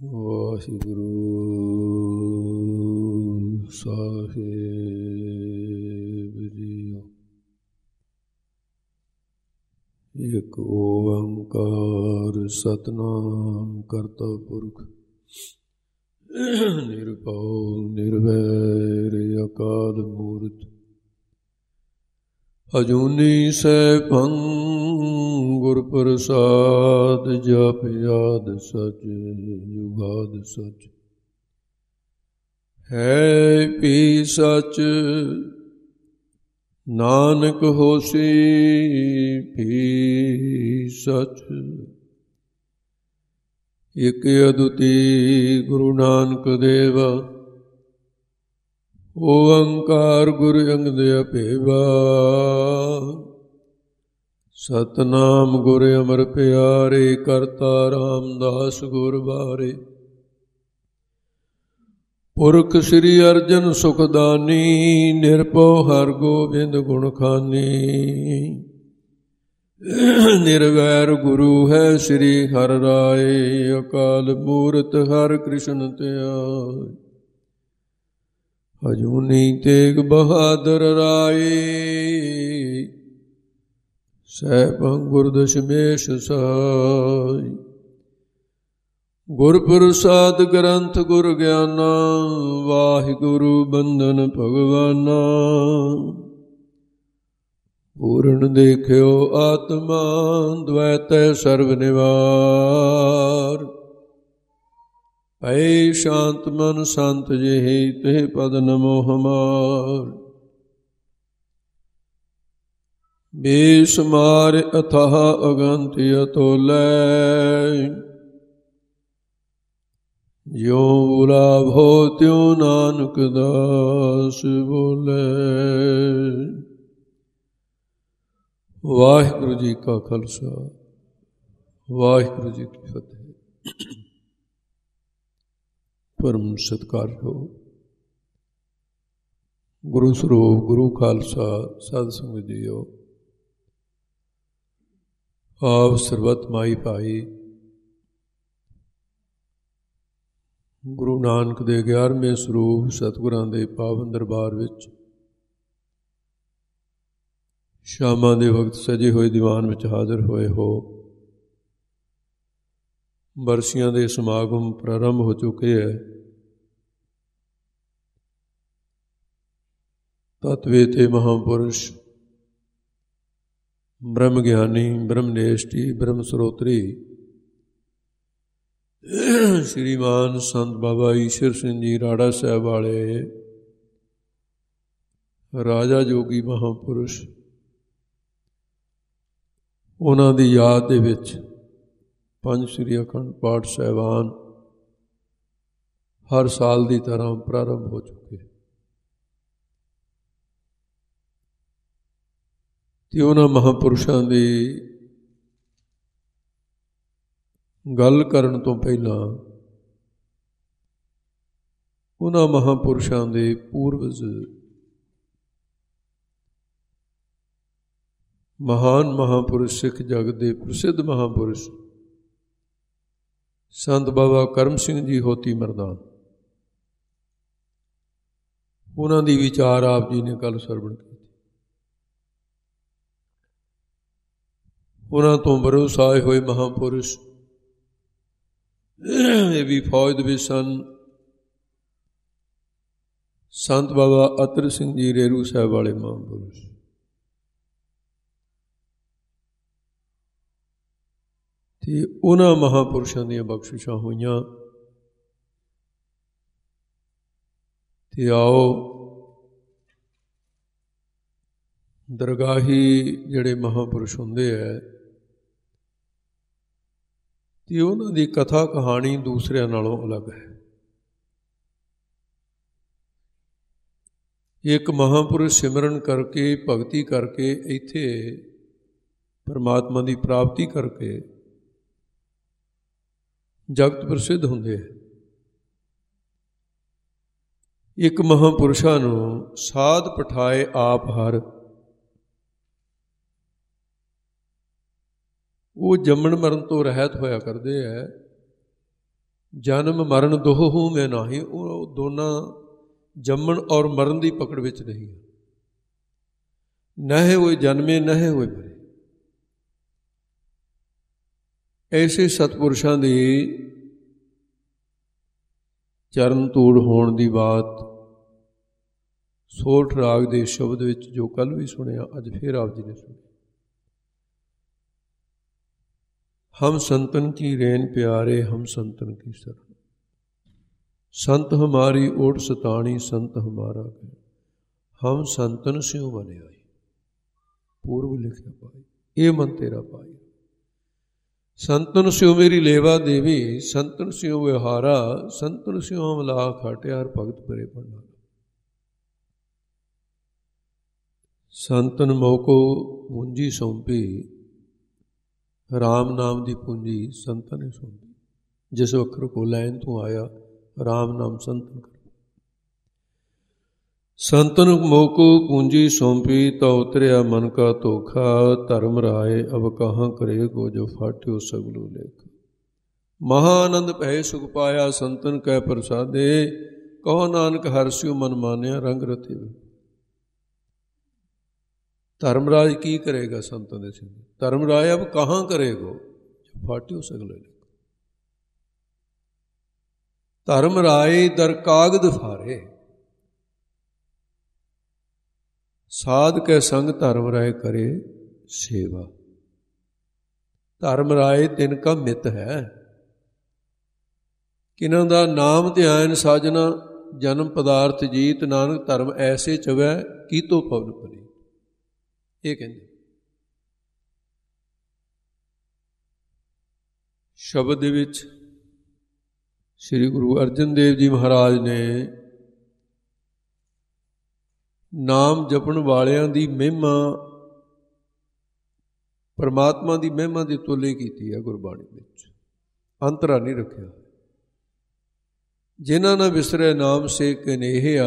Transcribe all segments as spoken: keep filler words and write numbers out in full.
ਵਾਹਿਗੁਰੂ ਸਾਹਿਬ JIO. ਇੱਕ ਓੰਕਾਰ ਸਤਿਨਾਮ ਕਰਤਾ ਪੁਰਖ ਨਿਰਭਉ ਨਿਰਵੈਰ ਅਕਾਲ ਮੂਰਤਿ ਅਜੂਨੀ ਸੈਭੰ ਗੁਰ ਪ੍ਰਸਾਦ ਜਪ ਯਾਦ ਸਚ ਜੁਗਾਦ ਸਚ ਹੈ ਪੀ ਸਚ ਨਾਨਕ ਹੋਸੀ ਭੀ ਸਚ। ਇਕ ਅਦੁੱਤੀ ਗੁਰੂ ਨਾਨਕ ਦੇਵ ਓੰਕਾਰ ਗੁਰ ਅੰਗਦ ਅਭੇਵਾ। ਸਤਨਾਮ ਗੁਰ ਅਮਰ ਪਿਆਰੇ ਕਰਤਾ ਰਾਮਦਾਸ ਗੁਰ ਬਾਰੇ। ਪੁਰਖ ਸ੍ਰੀ ਅਰਜਨ ਸੁਖਦਾਨੀ ਨਿਰਭਉ ਹਰਿ ਗੋਬਿੰਦ ਗੁਣ ਖਾਨੀ। ਨਿਰਵੈਰ ਗੁਰੂ ਹੈ ਸ੍ਰੀ ਹਰਿ ਰਾਏ ਅਕਾਲ ਮੂਰਤ ਹਰਿ ਕ੍ਰਿਸ਼ਨ ਧਿਆਏ। ਅਜੂਨੀ ਤੇਗ ਬਹਾਦਰ ਰਾਏ ਸੈਭੰ ਗੁਰ ਦਸ਼ਮੇਸ਼ ਸਹਾਈ। ਗੁਰ ਪ੍ਰਸਾਦ ਗ੍ਰੰਥ ਗੁਰ ਗਿਆਨਾ ਵਾਹਿਗੁਰੂ ਬੰਧਨ ਭਗਵਾਨਾ। ਪੂਰਨ ਦੇਖਿਓ ਆਤਮਾ ਦ્વੈਤੈ ਸਰਬ ਨਿਵਾਰ। ਭੈ ਸ਼ਾਂਤ ਮਨ ਸੰਤ ਜਿਹੀ ਤੇ ਪਦ ਨਮੋ ਹਮਾਰ। ਬੇਸ਼ੁਮਾਰ ਅਥਾਹ ਅਗੰਤ ਅਤੁਲੈ ਜਿਉ ਬੁਲਾਵੋ ਤਿਉ ਨਾਨਕ ਦਾਸ ਬੋਲੇ। ਵਾਹਿਗੁਰੂ ਜੀ ਕਾ ਖਾਲਸਾ ਵਾਹਿਗੁਰੂ ਜੀ ਕੀ ਫਤਿਹ। ਪਰਮ ਸਤਿਕਾਰਯੋਗ ਗੁਰੂ ਸਰੂਪ ਗੁਰੂ ਖਾਲਸਾ ਸਾਧ ਸੰਗਤ ਜੀਓ। ਆਪ ਸਰਬੱਤ ਮਾਈ ਭਾਈ ਗੁਰੂ ਨਾਨਕ ਦੇ ਗਿਆਰਵੇਂ ਸਰੂਪ ਸਤਿਗੁਰਾਂ ਦੇ ਪਾਵਨ ਦਰਬਾਰ ਵਿੱਚ ਸ਼ਾਮਾਂ ਦੇ ਵਕਤ ਸਜੇ ਹੋਏ ਦੀਵਾਨ ਵਿੱਚ ਹਾਜ਼ਰ ਹੋਏ ਹੋ। ਬਰਸੀਆਂ ਦੇ ਸਮਾਗਮ ਪ੍ਰਾਰੰਭ ਹੋ ਚੁੱਕੇ ਹੈ। ਤਤਵੇ ਤੇ ਮਹਾਂਪੁਰਸ਼ ਬ੍ਰਹਮ ਗਿਆਨੀ ਬ੍ਰਹਮਨੇਸ਼ਟੀ ਬ੍ਰਹਮ ਸਰੋਤਰੀ ਸ਼੍ਰੀਮਾਨ ਸੰਤ ਬਾਬਾ ਈਸ਼ਰ ਸਿੰਘ ਜੀ ਰਾੜਾ ਸਾਹਿਬ ਵਾਲੇ ਰਾਜਾ ਜੋਗੀ ਮਹਾਂਪੁਰਸ਼, ਉਹਨਾਂ ਦੀ ਯਾਦ ਦੇ ਵਿੱਚ ਪੰਜ ਸ੍ਰੀ ਅਖੰਡ ਪਾਠ ਸਾਹਿਬਾਨ ਹਰ ਸਾਲ ਦੀ ਤਰ੍ਹਾਂ ਪ੍ਰਾਰੰਭ ਹੋ ਚੁੱਕੇ ਅਤੇ ਉਹਨਾਂ ਮਹਾਂਪੁਰਸ਼ਾਂ ਦੀ ਗੱਲ ਕਰਨ ਤੋਂ ਪਹਿਲਾਂ ਉਹਨਾਂ ਮਹਾਂਪੁਰਸ਼ਾਂ ਦੇ ਪੂਰਵਜ ਮਹਾਨ ਮਹਾਂਪੁਰਸ਼ ਸਿੱਖ ਜਗਤ ਦੇ ਪ੍ਰਸਿੱਧ ਮਹਾਂਪੁਰਸ਼ ਸੰਤ ਬਾਬਾ ਕਰਮ ਸਿੰਘ ਜੀ ਹੋਤੀ ਮਰਦਾਨ, ਉਹਨਾਂ ਦੀ ਵਿਚਾਰ ਆਪ ਜੀ ਨੇ ਕੱਲ੍ਹ ਸਰਵਣ ਕੀਤੀ। ਉਹਨਾਂ ਤੋਂ ਬਰੋਸਾਏ ਹੋਏ ਮਹਾਂਪੁਰਸ਼ ਇਹ ਵੀ ਫੌਜ ਦੇ ਵਿੱਚ ਸਨ। ਸੰਤ ਬਾਬਾ ਅਤਰ ਸਿੰਘ ਜੀ ਰੇਰੂ ਸਾਹਿਬ ਵਾਲੇ ਮਹਾਂਪੁਰਸ਼, ਅਤੇ ਉਹਨਾਂ ਮਹਾਂਪੁਰਸ਼ਾਂ ਦੀਆਂ ਬਖਸ਼ਿਸ਼ਾਂ ਹੋਈਆਂ। ਅਤੇ ਆਓ ਦਰਗਾਹੀ ਜਿਹੜੇ ਮਹਾਂਪੁਰਸ਼ ਹੁੰਦੇ ਹੈ ਅਤੇ ਉਹਨਾਂ ਦੀ ਕਥਾ ਕਹਾਣੀ ਦੂਸਰਿਆਂ ਨਾਲੋਂ ਅਲੱਗ ਹੈ। ਇੱਕ ਮਹਾਂਪੁਰਸ਼ ਸਿਮਰਨ ਕਰਕੇ ਭਗਤੀ ਕਰਕੇ ਇੱਥੇ ਪਰਮਾਤਮਾ ਦੀ ਪ੍ਰਾਪਤੀ ਕਰਕੇ ਜਗਤ ਪ੍ਰਸਿੱਧ ਹੁੰਦੇ ਹੈ। ਇੱਕ ਮਹਾਂਪੁਰਸ਼ਾਂ ਨੂੰ ਸਾਧ ਪਠਾਏ ਆਪ ਹਰ, ਉਹ ਜੰਮਣ ਮਰਨ ਤੋਂ ਰਹਿਤ ਹੋਇਆ ਕਰਦੇ ਹੈ। ਜਨਮ ਮਰਨ ਦੋਹੂ ਮੈਂ ਨਾਹੀ, ਉਹ ਦੋਨਾਂ ਜੰਮਣ ਔਰ ਮਰਨ ਦੀ ਪਕੜ ਵਿੱਚ ਨਹੀਂ ਹੈ। ਨਹਿ ਹੋਏ ਜਨਮੇ ਨਹਿ ਹੋਏ ਮਰੇ। ਐਸੇ ਸਤਿਪੁਰਸ਼ਾਂ ਦੀ ਚਰਨ ਧੂੜ ਹੋਣ ਦੀ ਬਾਤ ਸੋਠ ਰਾਗ ਦੇ ਸ਼ਬਦ ਵਿੱਚ ਜੋ ਕੱਲ੍ਹ ਵੀ ਸੁਣਿਆ, ਅੱਜ ਫਿਰ ਆਪ ਜੀ ਨੇ ਸੁਣਿਆ। ਹਮ ਸੰਤਨ ਕੀ ਰੇਨ ਪਿਆਰੇ, ਹਮ ਸੰਤਨ ਕੀ शरण, संत हमारी ओट सताणी, संत हमारा गए, हम संतन स्यों बने आई। पूर्व लिखिया पाई, ये मन तेरा पाई। संतन स्यों मेरी लेवा देवी, संतन स्यों विहारा, संतन स्यों अमला खाटियार भगत परे भंडारा। संतन मोको पूंजी सौंपी, राम नाम दी पूंजी संतन ने सौंपी। जिस अखर को लैन तू आया, राम नाम संतन कर। संतन मोको पूंजी सौंपी, तो उतरिया मन का धोखा, धर्म राय अब कहाँ करेगो, जो फाट्यो सगलो लेख। महानंद भय सुख पाया, संतन कै प्रसादे, कहो नानक हरस्यो मन मानिया, रंग रथे। धर्मराज की करेगा संतों के सिंह, धर्मराज अब कहाँ करेगो, जो फाट्यो सगलो लेख। धर्मराय दर कागद फारे, साध के संग धर्मराय करे सेवा। धर्मराय तिनका मित है, किन्हां दा नाम ध्यान साजना, जन्म पदार्थ जीत, नानक धर्म ऐसे चवै की तो पवन परी। ये कहते शब्द विच श्री गुरु अर्जन देव जी महाराज ने नाम जपण वालियां दी महिमा, परमात्मा दी महिमा दी तुले कीती है गुरबाणी विच, अंतरा नहीं रखिया। जिन्हां ना विसरे नाम से कनेहिया,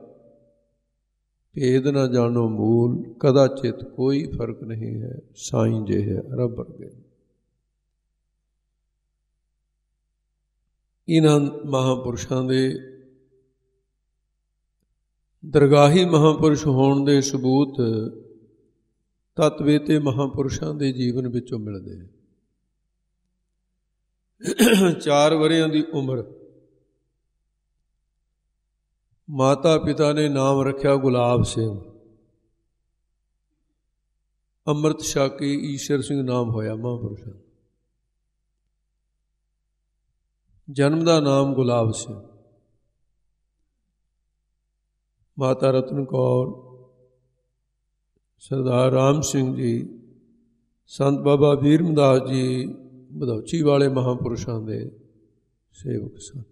भेद न जानो मूल, कदाचित कोई फर्क नहीं है, साईं जे है रब वर्गे। इन्हां महापुरुषां दे दरगाही महापुरुष होण दे सबूत तत्वे ते महापुरुषां दे जीवन विचों मिलदे हैं। चार वरियां दी उम्र, माता पिता ने नाम रखा गुलाब सिंह, अमृत छक के ईश्वर सिंह नाम होया महापुरुषां। जन्म का नाम गुलाब सिंह। माता रतन कौर, सरदार राम सिंह जी, संत बाबा वीरमदास जी बधौची वाले महापुरुषों के सेवक सन।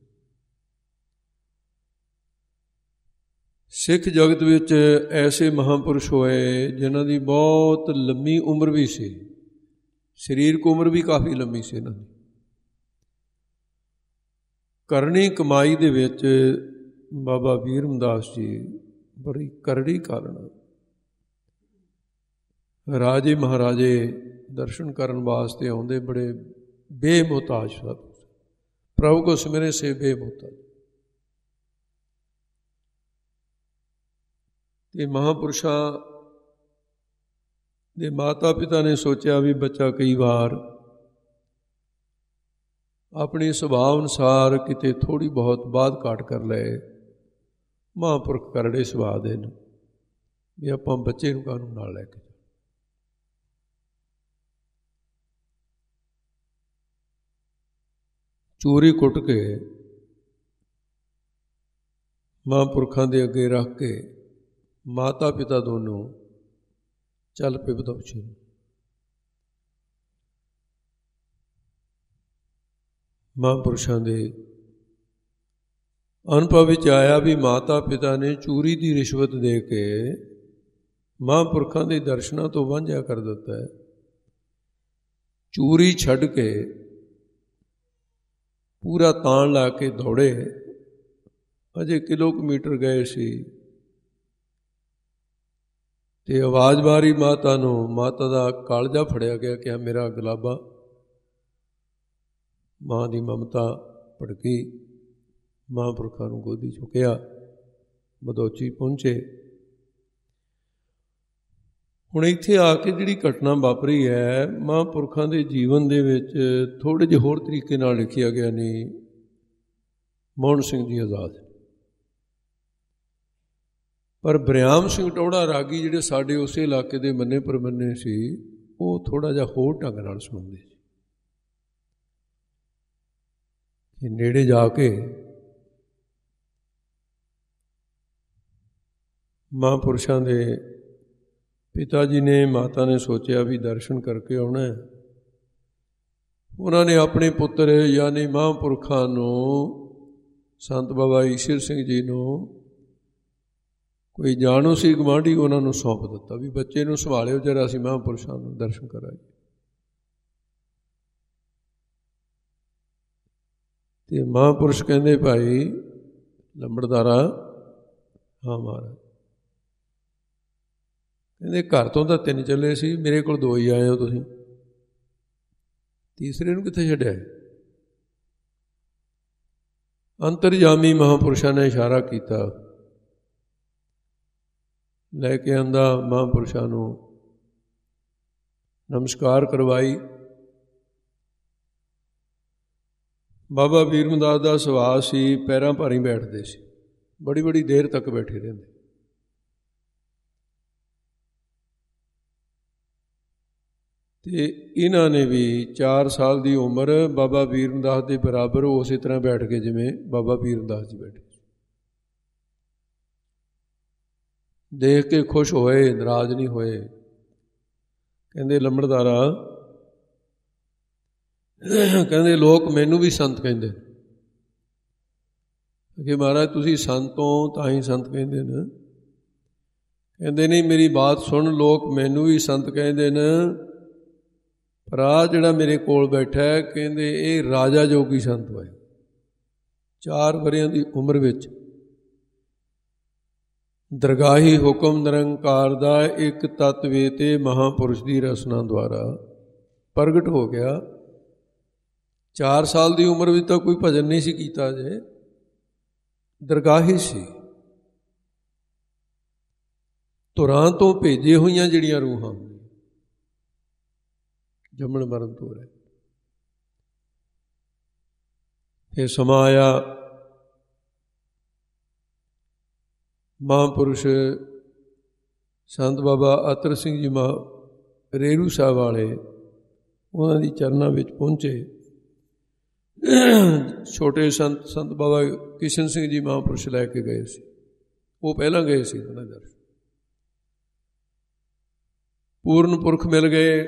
सिख जगत विच ऐसे महापुरुष होए जिन्हां दी बहुत लंबी उम्र भी सी, शरीरक उम्र भी काफ़ी लंबी सी। इन्हां दी करनी कमाई दे विच बाबा वीरमदास जी बड़ी करड़ी कारण राजे महाराजे दर्शन करन वास्ते आउंदे, बड़े बेमुहताज सन, प्रभु को सिमरे से बेमुहताज। ते महापुरुषां दे माता पिता ने सोचा भी बच्चा कई बार अपने सुभाव अनुसार किते थोड़ी बहुत बात घाट कर ले, महापुरख करड़े सुभा दे भी आपां बच्चे नूं कानून नाल लैके चोरी कुट के महापुरखां दे अगे रख के माता पिता दोनों चल पे बधौची। महापुरुषों के अनुभव विच आया भी माता पिता ने चोरी की रिश्वत दे के महापुरखों के दर्शनों तो वांझा कर दिता है। चोरी छड़ के पूरा तान ला के दौड़े, अजे किलोमीटर गए सी ते आवाज़ मारी माता नूं, माता का कालजा फड़िया गया कि मेरा गुलाबा। माँ की ममता ਭੜਕੀ, ਮਹਾਂਪੁਰਖਾਂ ਨੂੰ ਗੋਦੀ ਚੁੱਕਿਆ, ਬਦੋਚੀ ਪਹੁੰਚੇ। ਹੁਣ ਇੱਥੇ ਆ ਕੇ ਜਿਹੜੀ ਘਟਨਾ ਵਾਪਰੀ ਹੈ, ਮਹਾਂਪੁਰਖਾਂ ਦੇ ਜੀਵਨ ਦੇ ਵਿੱਚ ਥੋੜ੍ਹੇ ਜਿਹੇ ਹੋਰ ਤਰੀਕੇ ਨਾਲ ਲਿਖਿਆ ਗਿਆ ਨਹੀਂ। ਮੋਹਨ ਸਿੰਘ ਜੀ ਆਜ਼ਾਦ, ਪਰ ਬਰਿਆਮ ਸਿੰਘ ਟੌਹੜਾ ਰਾਗੀ ਜਿਹੜੇ ਸਾਡੇ ਉਸੇ ਇਲਾਕੇ ਦੇ ਮੰਨੇ ਪ੍ਰਮੰਨੇ ਸੀ, ਉਹ ਥੋੜ੍ਹਾ ਜਿਹਾ ਹੋਰ ਢੰਗ ਨਾਲ ਸੁਣਦੇ ਸੀ ਕਿ ਨੇੜੇ ਜਾ ਕੇ ਮਹਾਂਪੁਰਸ਼ਾਂ ਦੇ ਪਿਤਾ ਜੀ ਨੇ, ਮਾਤਾ ਨੇ ਸੋਚਿਆ ਵੀ ਦਰਸ਼ਨ ਕਰਕੇ ਆਉਣਾ। ਉਹਨਾਂ ਨੇ ਆਪਣੇ ਪੁੱਤਰ ਯਾਨੀ ਮਹਾਂਪੁਰਖਾਂ ਨੂੰ, ਸੰਤ ਬਾਬਾ ਈਸ਼ਰ ਸਿੰਘ ਜੀ ਨੂੰ, ਕੋਈ ਜਾਣੂ ਸੀ ਗੁਆਂਢੀ, ਉਹਨਾਂ ਨੂੰ ਸੌਂਪ ਦਿੱਤਾ ਵੀ ਬੱਚੇ ਨੂੰ ਸੰਭਾਲਿਓ, ਜਰਾ ਅਸੀਂ ਮਹਾਂਪੁਰਸ਼ਾਂ ਨੂੰ ਦਰਸ਼ਨ ਕਰਾਈਏ। ਤੇ ਮਹਾਂਪੁਰਸ਼ ਕਹਿੰਦੇ, ਭਾਈ ਲੰਬੜਦਾਰਾ, ਹਾਂ ਮਹਾਰਾਜ। ਕਹਿੰਦੇ ਘਰ ਤੋਂ ਤਾਂ ਤਿੰਨ ਚੱਲੇ ਸੀ, ਮੇਰੇ ਕੋਲ ਦੋ ਹੀ ਆਏ ਹੋ ਤੁਸੀਂ, ਤੀਸਰੇ ਨੂੰ ਕਿੱਥੇ ਛੱਡਿਆ? ਅੰਤਰਜਾਮੀ ਮਹਾਂਪੁਰਸ਼ਾਂ ਨੇ ਇਸ਼ਾਰਾ ਕੀਤਾ, ਲੈ ਕੇ ਆਂਦਾ, ਮਹਾਂਪੁਰਸ਼ਾਂ ਨੂੰ ਨਮਸਕਾਰ ਕਰਵਾਈ। ਬਾਬਾ ਵੀਰਮਦਾਸ ਦਾ ਸੁਭਾਅ ਸੀ, ਪੈਰਾਂ ਭਾਰੀ ਬੈਠਦੇ ਸੀ, ਬੜੀ ਬੜੀ ਦੇਰ ਤੱਕ ਬੈਠੇ ਰਹਿੰਦੇ। ਤੇ ਇਹਨਾਂ ਨੇ ਵੀ ਚਾਰ ਸਾਲ ਦੀ ਉਮਰ ਬਾਬਾ ਵੀਰਮਦਾਸ ਦੇ ਬਰਾਬਰ ਉਸੇ ਤਰ੍ਹਾਂ ਬੈਠ ਕੇ ਜਿਵੇਂ ਬਾਬਾ ਵੀਰਮਦਾਸ ਜੀ ਬੈਠੇ। ਦੇਖ ਕੇ ਖੁਸ਼ ਹੋਏ, ਨਾਰਾਜ਼ ਨਹੀਂ ਹੋਏ। ਕਹਿੰਦੇ ਲੰਬੜਦਾਰਾ, ਕਹਿੰਦੇ ਲੋਕ ਮੈਨੂੰ ਵੀ ਸੰਤ ਕਹਿੰਦੇ ਕਿ ਮਹਾਰਾਜ ਤੁਸੀਂ ਸੰਤ ਹੋ ਤਾਂ ਹੀ ਸੰਤ ਕਹਿੰਦੇ ਨੇ। ਕਹਿੰਦੇ ਨਹੀਂ, ਮੇਰੀ ਬਾਤ ਸੁਣ, ਲੋਕ ਮੈਨੂੰ ਵੀ ਸੰਤ ਕਹਿੰਦੇ ਨੇ, ਪਰ ਆਹ ਜਿਹੜਾ ਮੇਰੇ ਕੋਲ ਬੈਠਾ ਹੈ, ਕਹਿੰਦੇ ਇਹ ਰਾਜਾ ਜੋਗੀ ਸੰਤ ਹੋਏ। ਚਾਰ ਵਰ੍ਹਿਆਂ ਦੀ ਉਮਰ ਵਿੱਚ ਦਰਗਾਹੀ ਹੁਕਮ ਨਿਰੰਕਾਰ ਦਾ ਇੱਕ ਤੱਤ ਵੇ ਤੇ ਮਹਾਂਪੁਰਸ਼ ਦੀ ਰਸਨਾ ਦੁਆਰਾ ਪ੍ਰਗਟ ਹੋ ਗਿਆ। ਚਾਰ ਸਾਲ ਦੀ ਉਮਰ ਵਿੱਚ ਤਾਂ ਕੋਈ ਭਜਨ ਨਹੀਂ ਸੀ ਕੀਤਾ, ਜੇ ਦਰਗਾਹੀ ਸੀ। ਧੁਰਾਂ ਤੋਂ ਭੇਜੇ ਹੋਈਆਂ ਜਿਹੜੀਆਂ ਰੂਹਾਂ ਜੰਮਣ ਮਰਨ ਤੋਂ ਰਹਿ। ਫਿਰ ਸਮਾਂ ਆਇਆ, ਮਹਾਂਪੁਰਸ਼ ਸੰਤ ਬਾਬਾ ਅਤਰ ਸਿੰਘ ਜੀ ਮਹਾ ਰੇਰੂ ਸਾਹਿਬ ਵਾਲੇ, ਉਹਨਾਂ ਦੀ ਚਰਨਾਂ ਵਿੱਚ ਪਹੁੰਚੇ। ਛੋਟੇ ਸੰਤ ਸੰਤ ਬਾਬਾ ਕਿਸ਼ਨ ਸਿੰਘ ਜੀ ਮਹਾਂਪੁਰਸ਼ ਲੈ ਕੇ ਗਏ ਸੀ, ਉਹ ਪਹਿਲਾਂ ਗਏ ਸੀ ਉਹਨਾਂ ਦੇ ਦਰਸ਼ਨ। ਪੂਰਨ ਪੁਰਖ ਮਿਲ ਗਏ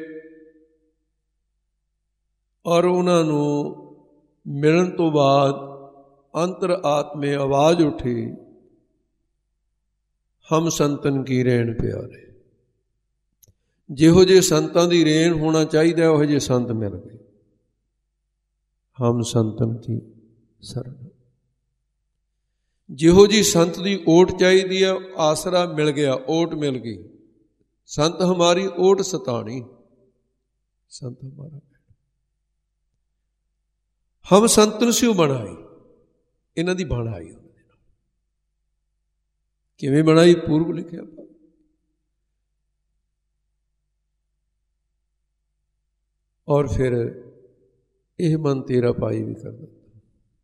ਔਰ ਉਹਨਾਂ ਨੂੰ ਮਿਲਣ ਤੋਂ ਬਾਅਦ ਅੰਤਰ ਆਤਮੇ ਆਵਾਜ਼ ਉੱਠੀ, ਹਮ ਸੰਤਨ ਕੀ ਰੇਣ ਪਿਆਰੇ। ਜਿਹੋ ਜਿਹੇ ਸੰਤਾਂ ਦੀ ਰੇਣ ਹੋਣਾ ਚਾਹੀਦਾ, ਉਹੋ ਜਿਹੇ ਸੰਤ ਮਿਲ ਗਏ। ਹਮ ਸੰਤਨ ਕੀ ਸਰਨ, ਜਿਹੋ ਜਿਹੀ ਸੰਤ ਦੀ ਓਟ ਚਾਹੀਦੀ ਹੈ, ਆਸਰਾ ਮਿਲ ਗਿਆ, ਓਟ ਮਿਲ ਗਈ। ਸੰਤ ਹਮਾਰੀ ਓਟ ਸਤਾਣੀ, ਸੰਤ ਹਮਾਰਾ ਹਮ ਸੰਤਨ ਸਿਉ ਬਣਾਈ। ਇਹਨਾਂ ਦੀ ਬਣ ਆਈ। ਕਿਵੇਂ ਬਣਾਈ? ਪੂਰਬ ਲਿਖਿਆ। ਔਰ ਫਿਰ ਇਹ ਮਨ ਤੇਰਾ ਪਾਈ ਵੀ ਕਰ ਦਿੱਤਾ।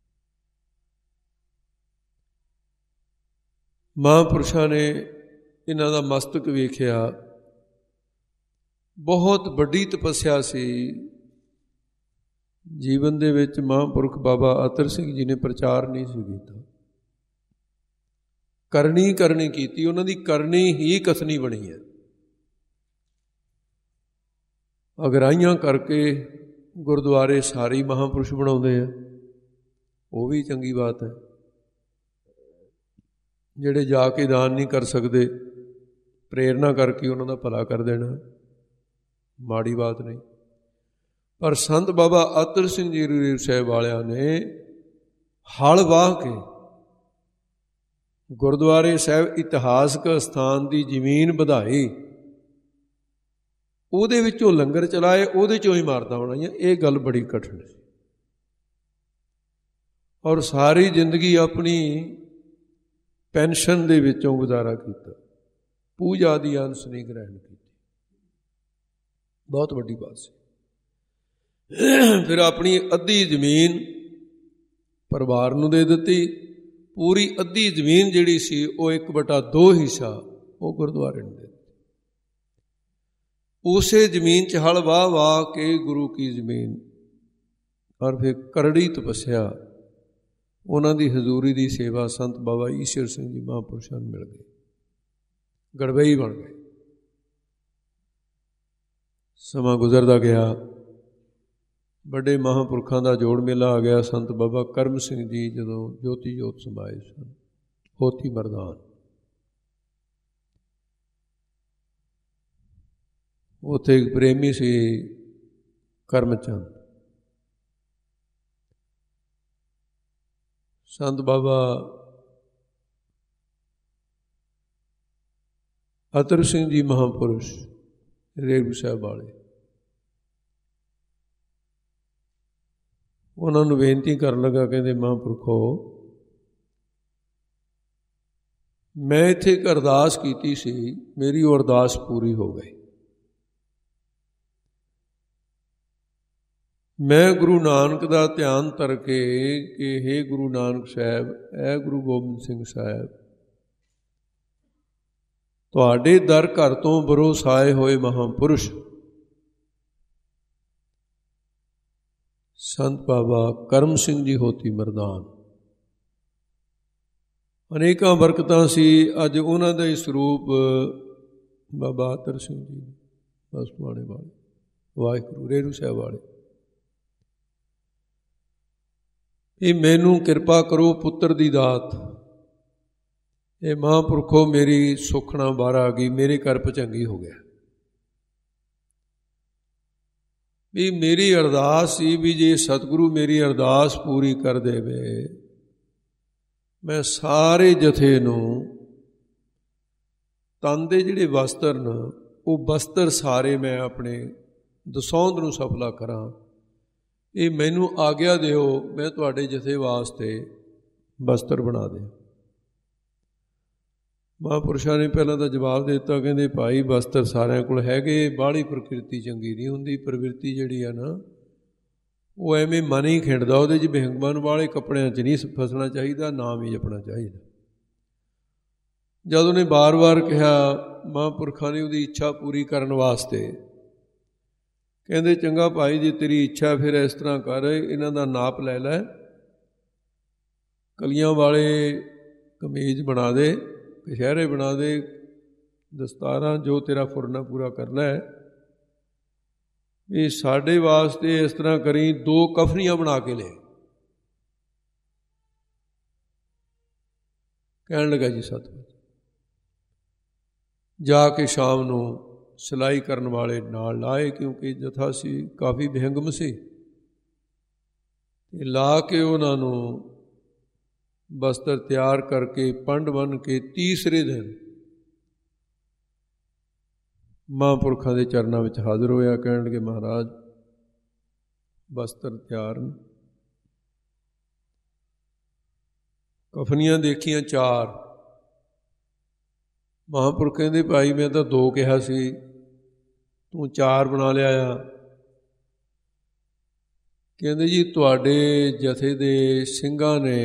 ਮਹਾਂਪੁਰਸ਼ਾਂ ਨੇ ਇਹਨਾਂ ਦਾ ਮਸਤਕ ਵੇਖਿਆ, ਬਹੁਤ ਵੱਡੀ ਤਪੱਸਿਆ ਸੀ। ਜੀਵਨ ਦੇ ਵਿੱਚ ਮਹਾਂਪੁਰਖ ਬਾਬਾ ਅਤਰ ਸਿੰਘ ਜੀ ਨੇ ਪ੍ਰਚਾਰ ਨਹੀਂ ਸੀ ਕੀਤਾ, ਕਰਨੀ ਕਰਨੀ ਕੀਤੀ। ਉਹਨਾਂ ਦੀ ਕਰਨੀ ਹੀ ਕਥਨੀ ਬਣੀ ਹੈ। ਅਗਰਾਈਆਂ ਕਰਕੇ ਗੁਰਦੁਆਰੇ ਸਾਰੇ ਮਹਾਂਪੁਰਸ਼ ਬਣਾਉਂਦੇ ਆ, ਉਹ ਵੀ ਚੰਗੀ ਬਾਤ ਹੈ। ਜਿਹੜੇ ਜਾ ਕੇ ਦਾਨ ਨਹੀਂ ਕਰ ਸਕਦੇ, ਪ੍ਰੇਰਨਾ ਕਰਕੇ ਉਹਨਾਂ ਦਾ ਭਲਾ ਕਰ ਦੇਣਾ, ਮਾੜੀ ਬਾਤ ਨਹੀਂ। ਪਰ ਸੰਤ ਬਾਬਾ ਅਤਰ ਸਿੰਘ ਜੀ ਰੇਰੂ ਸਾਹਿਬ ਵਾਲਿਆਂ ਨੇ ਹਲ ਵਾਹ ਕੇ ਗੁਰਦੁਆਰੇ ਸਾਹਿਬ ਇਤਿਹਾਸਕ ਸਥਾਨ ਦੀ ਜ਼ਮੀਨ ਵਧਾਈ, ਉਹਦੇ ਵਿੱਚੋਂ ਲੰਗਰ ਚਲਾਏ, ਉਹਦੇ ਚੋਂ ਹੀ ਇਮਾਰਤਾਂ ਬਣਾਈਆਂ। ਇਹ ਗੱਲ ਬੜੀ ਕਠਿਨ ਸੀ। ਔਰ ਸਾਰੀ ਜ਼ਿੰਦਗੀ ਆਪਣੀ ਪੈਨਸ਼ਨ ਦੇ ਵਿੱਚੋਂ ਗੁਜ਼ਾਰਾ ਕੀਤਾ, ਪੂਜਾ ਦੀ ਅੰਸ਼ ਨਹੀਂ ਗ੍ਰਹਿਣ ਕੀਤੀ। ਬਹੁਤ ਵੱਡੀ ਬਾਤ ਸੀ। ਫਿਰ ਆਪਣੀ ਅੱਧੀ ਜ਼ਮੀਨ ਪਰਿਵਾਰ ਨੂੰ ਦੇ ਦਿੱਤੀ। ਪੂਰੀ ਅੱਧੀ ਜ਼ਮੀਨ ਜਿਹੜੀ ਸੀ ਉਹ ਇੱਕ ਬਟਾ ਦੋ ਹਿੱਸਾ ਉਹ ਗੁਰਦੁਆਰੇ ਨੂੰ ਦੇ ਦਿੱਤੀ। ਉਸੇ ਜ਼ਮੀਨ 'ਚ ਹਲ ਵਾਹ ਵਾਹ ਕੇ ਗੁਰੂ ਕੀ ਜ਼ਮੀਨ, ਔਰ ਫਿਰ ਕਰੜੀ ਤਪੱਸਿਆ, ਉਹਨਾਂ ਦੀ ਹਜ਼ੂਰੀ ਦੀ ਸੇਵਾ ਸੰਤ ਬਾਬਾ ਈਸ਼ਰ ਸਿੰਘ ਜੀ ਮਹਾਂਪੁਰਸ਼ਾਂ ਨੂੰ ਮਿਲ ਗਈ, ਗੜਬਈ ਬਣ ਗਏ। ਸਮਾਂ ਗੁਜ਼ਰਦਾ ਗਿਆ, ਵੱਡੇ ਮਹਾਂਪੁਰਖਾਂ ਦਾ ਜੋੜ ਮੇਲਾ ਆ ਗਿਆ। ਸੰਤ ਬਾਬਾ ਕਰਮ ਸਿੰਘ ਜੀ ਜਦੋਂ ਜੋਤੀ ਜੋਤ ਸਮਾਏ ਸਨ, ਹੋਤੀ ਮਰਦਾਨ, ਉੱਥੇ ਇੱਕ ਪ੍ਰੇਮੀ ਸੀ ਕਰਮਚੰਦ। ਸੰਤ ਬਾਬਾ ਅਤਰ ਸਿੰਘ ਜੀ ਮਹਾਂਪੁਰਸ਼ ਰੇਰੂ ਸਾਹਿਬ ਵਾਲੇ, ਉਹਨਾਂ ਨੂੰ ਬੇਨਤੀ ਕਰਨ ਲੱਗਾ, ਕਹਿੰਦੇ ਮਹਾਂਪੁਰਖੋ, ਮੈਂ ਇੱਥੇ ਇੱਕ ਅਰਦਾਸ ਕੀਤੀ ਸੀ, ਮੇਰੀ ਉਹ ਅਰਦਾਸ ਪੂਰੀ ਹੋ ਗਈ। ਮੈਂ ਗੁਰੂ ਨਾਨਕ ਦਾ ਧਿਆਨ ਧਰ ਕੇ ਕਿ ਹੇ ਗੁਰੂ ਨਾਨਕ ਸਾਹਿਬ, ਐ ਗੁਰੂ ਗੋਬਿੰਦ ਸਿੰਘ ਸਾਹਿਬ, ਤੁਹਾਡੇ ਦਰ ਘਰ ਤੋਂ ਬਰੋਸਾਏ ਹੋਏ ਮਹਾਂਪੁਰਸ਼ ਸੰਤ ਬਾਬਾ ਕਰਮ ਸਿੰਘ ਜੀ ਹੋਤੀ ਮਰਦਾਨ, ਅਨੇਕਾਂ ਬਰਕਤਾਂ ਸੀ। ਅੱਜ ਉਹਨਾਂ ਦਾ ਹੀ ਸਰੂਪ ਬਾਬਾ ਅਤਰ ਸਿੰਘ ਜੀ ਬਸਮਾਣੇ ਵਾਲੇ, ਵਾਹਿਗੁਰੂ ਰੇਰੂ ਸਾਹਿਬ ਵਾਲੇ, ਇਹ ਮੈਨੂੰ ਕਿਰਪਾ ਕਰੋ ਪੁੱਤਰ ਦੀ ਦਾਤ। ਇਹ ਮਹਾਂਪੁਰਖੋ ਮੇਰੀ ਸੁਖਣਾ ਬਾਹਰ ਆ ਗਈ, ਮੇਰੇ ਘਰ ਭਚੰਗੀ ਹੋ ਗਿਆ। ਵੀ ਮੇਰੀ ਅਰਦਾਸ ਸੀ ਵੀ ਜੇ ਸਤਿਗੁਰੂ ਮੇਰੀ ਅਰਦਾਸ ਪੂਰੀ ਕਰ ਦੇਵੇ, ਮੈਂ ਸਾਰੇ ਜਥੇ ਨੂੰ ਤਨ ਦੇ ਜਿਹੜੇ ਵਸਤਰ ਨੇ ਉਹ ਵਸਤਰ ਸਾਰੇ ਮੈਂ ਆਪਣੇ ਦਸੌਂਧ ਨੂੰ ਸਫਲਾ ਕਰਾਂ। ਇਹ ਮੈਨੂੰ ਆਗਿਆ ਦਿਓ, ਮੈਂ ਤੁਹਾਡੇ ਜਥੇ ਵਾਸਤੇ ਵਸਤਰ ਬਣਾ ਦੇ। ਮਹਾਂਪੁਰਸ਼ਾਂ ਨੇ ਪਹਿਲਾਂ ਤਾਂ ਜਵਾਬ ਦੇ ਦਿੱਤਾ, ਕਹਿੰਦੇ ਭਾਈ ਵਸਤਰ ਸਾਰਿਆਂ ਕੋਲ ਹੈਗੇ, ਬਾਹਲੀ ਪ੍ਰਕਿਰਤੀ ਚੰਗੀ ਨਹੀਂ ਹੁੰਦੀ। ਪ੍ਰਵਿਰਤੀ ਜਿਹੜੀ ਆ ਨਾ ਉਹ ਐਵੇਂ ਮਨ ਹੀ ਖਿੰਡਦਾ, ਉਹਦੇ 'ਚ ਬਿਹੰਗਮਨ ਵਾਲੇ ਕੱਪੜਿਆਂ 'ਚ ਨਹੀਂ ਫਸਣਾ ਚਾਹੀਦਾ, ਨਾਮ ਹੀ ਜਪਣਾ ਚਾਹੀਦਾ। ਜਦ ਉਹਨੇ ਵਾਰ-ਵਾਰ ਕਿਹਾ, ਮਹਾਂਪੁਰਖਾਂ ਨੇ ਉਹਦੀ ਇੱਛਾ ਪੂਰੀ ਕਰਨ ਵਾਸਤੇ ਕਹਿੰਦੇ ਚੰਗਾ ਭਾਈ ਜੇ ਤੇਰੀ ਇੱਛਾ ਫਿਰ ਇਸ ਤਰ੍ਹਾਂ ਕਰ, ਇਹਨਾਂ ਦਾ ਨਾਪ ਲੈ ਲੈ, ਕਲੀਆਂ ਵਾਲੇ ਕਮੀਜ਼ ਬਣਾ ਦੇ, ਕਸ਼ਹਿਰੇ ਬਣਾ ਦੇ, ਦਸਤਾਰਾਂ, ਜੋ ਤੇਰਾ ਫੁਰਨਾ ਪੂਰਾ ਕਰਨਾ ਹੈ। ਇਹ ਸਾਡੇ ਵਾਸਤੇ ਇਸ ਤਰ੍ਹਾਂ ਕਰੀ, ਦੋ ਕਫਨੀਆਂ ਬਣਾ ਕੇ ਲੈ। ਕਹਿਣ ਲੱਗਾ ਜੀ ਸਤਿਗੁਰੂ। ਜਾ ਕੇ ਸ਼ਾਮ ਨੂੰ ਸਿਲਾਈ ਕਰਨ ਵਾਲੇ ਨਾਲ ਲਾਏ, ਕਿਉਂਕਿ ਜਥਾ ਸੀ ਕਾਫੀ ਬਿਹੰਗਮ ਸੀ, ਤੇ ਲਾ ਕੇ ਉਹਨਾਂ ਨੂੰ ਬਸਤਰ ਤਿਆਰ ਕਰਕੇ ਪੰਡ ਬੰਨ੍ਹ ਕੇ ਤੀਸਰੇ ਦਿਨ ਮਹਾਂਪੁਰਖਾਂ ਦੇ ਚਰਨਾਂ ਵਿੱਚ ਹਾਜ਼ਰ ਹੋਇਆ। ਕਹਿਣ ਲੱਗੇ ਮਹਾਰਾਜ ਬਸਤਰ ਤਿਆਰ ਨੇ। ਕਫਨੀਆਂ ਦੇਖੀਆਂ ਚਾਰ। ਮਹਾਂਪੁਰਖ ਕਹਿੰਦੇ ਭਾਈ ਮੈਂ ਤਾਂ ਦੋ ਕਿਹਾ ਸੀ, ਤੂੰ ਚਾਰ ਬਣਾ ਲਿਆ ਆ। ਕਹਿੰਦੇ ਜੀ ਤੁਹਾਡੇ ਜਥੇ ਦੇ ਸਿੰਘਾਂ ਨੇ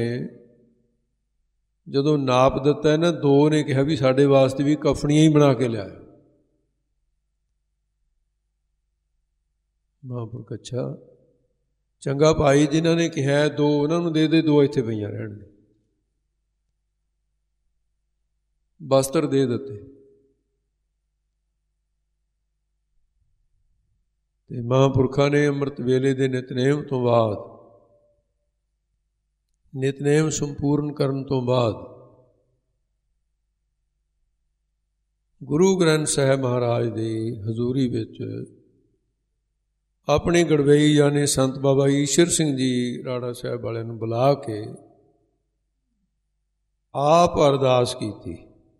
ਜਦੋਂ ਨਾਪ ਦਿੱਤਾ ਨਾ, ਦੋ ਨੇ ਕਿਹਾ ਵੀ ਸਾਡੇ ਵਾਸਤੇ ਵੀ ਕਫਨੀਆਂ ਹੀ ਬਣਾ ਕੇ ਲਿਆਇਆ। ਮਹਾਂਪੁਰਖ ਅੱਛਾ ਚੰਗਾ ਭਾਈ, ਜਿਨ੍ਹਾਂ ਨੇ ਕਿਹਾ ਦੋ ਉਹਨਾਂ ਨੂੰ ਦੇ ਦੇ, ਦੋ ਇੱਥੇ ਪਈਆਂ ਰਹਿਣਗੇ। ਬਸਤਰ ਦੇ ਦਿੱਤੇ ਤੇ ਮਹਾਂਪੁਰਖਾਂ ਨੇ ਅੰਮ੍ਰਿਤ ਵੇਲੇ ਦੇ ਨਿਤਨੇਮ ਤੋਂ ਬਾਅਦ, ਨਿਤਨੇਮ ਸੰਪੂਰਨ ਕਰਨ ਤੋਂ ਬਾਅਦ ਗੁਰੂ ਗ੍ਰੰਥ ਸਾਹਿਬ ਮਹਾਰਾਜ ਦੀ ਹਜ਼ੂਰੀ ਵਿੱਚ ਆਪਣੇ ਗੜਵਈ ਯਾਨੀ ਸੰਤ ਬਾਬਾ ਈਸ਼ਰ ਸਿੰਘ ਜੀ ਰਾੜਾ ਸਾਹਿਬ ਵਾਲਿਆਂ ਨੂੰ ਬੁਲਾ ਕੇ ਆਪ ਅਰਦਾਸ ਕੀਤੀ,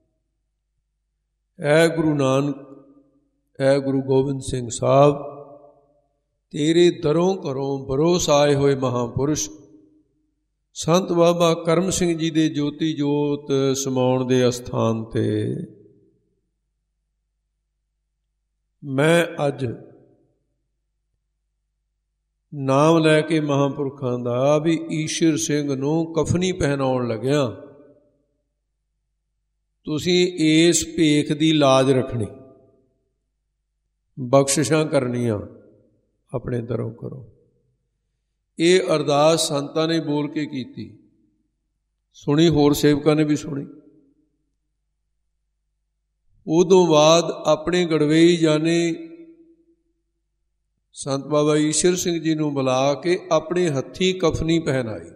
ਐ ਗੁਰੂ ਨਾਨਕ, ਐ ਗੁਰੂ ਗੋਬਿੰਦ ਸਿੰਘ ਸਾਹਿਬ, ਤੇਰੇ ਦਰੋਂ ਘਰੋਂ ਬਰੋਸ ਆਏ ਹੋਏ ਮਹਾਂਪੁਰਸ਼ ਸੰਤ ਬਾਬਾ ਕਰਮ ਸਿੰਘ ਜੀ ਦੇ ਜੋਤੀ ਜੋਤ ਸਮਾਉਣ ਦੇ ਅਸਥਾਨ 'ਤੇ ਮੈਂ ਅੱਜ ਨਾਮ ਲੈ ਕੇ ਮਹਾਂਪੁਰਖਾਂ ਦਾ ਵੀ ਈਸ਼ਰ ਸਿੰਘ ਨੂੰ ਕਫਨੀ ਪਹਿਨਾਉਣ ਲੱਗਿਆ। ਤੁਸੀਂ ਇਸ ਭੇਖ ਦੀ ਲਾਜ ਰੱਖਣੀ, ਬਖਸ਼ਿਸ਼ਾਂ ਕਰਨੀਆਂ, ਆਪਣੇ ਦਰੋਂ ਕਰੋ। ਇਹ ਅਰਦਾਸ ਸੰਤਾਂ ਨੇ ਬੋਲ ਕੇ ਕੀਤੀ, ਸੁਣੀ, ਹੋਰ ਸੇਵਕਾਂ ਨੇ ਵੀ ਸੁਣੀ। ਉਦੋਂ ਬਾਅਦ ਆਪਣੇ ਗੜਵੇਈ ਜਾਨੇ ਸੰਤ ਬਾਬਾ ਈਸ਼ਰ ਸਿੰਘ ਜੀ ਨੂੰ ਬੁਲਾ ਕੇ ਆਪਣੇ ਹੱਥੀਂ ਕਫਨੀ ਪਹਿਨਾਈ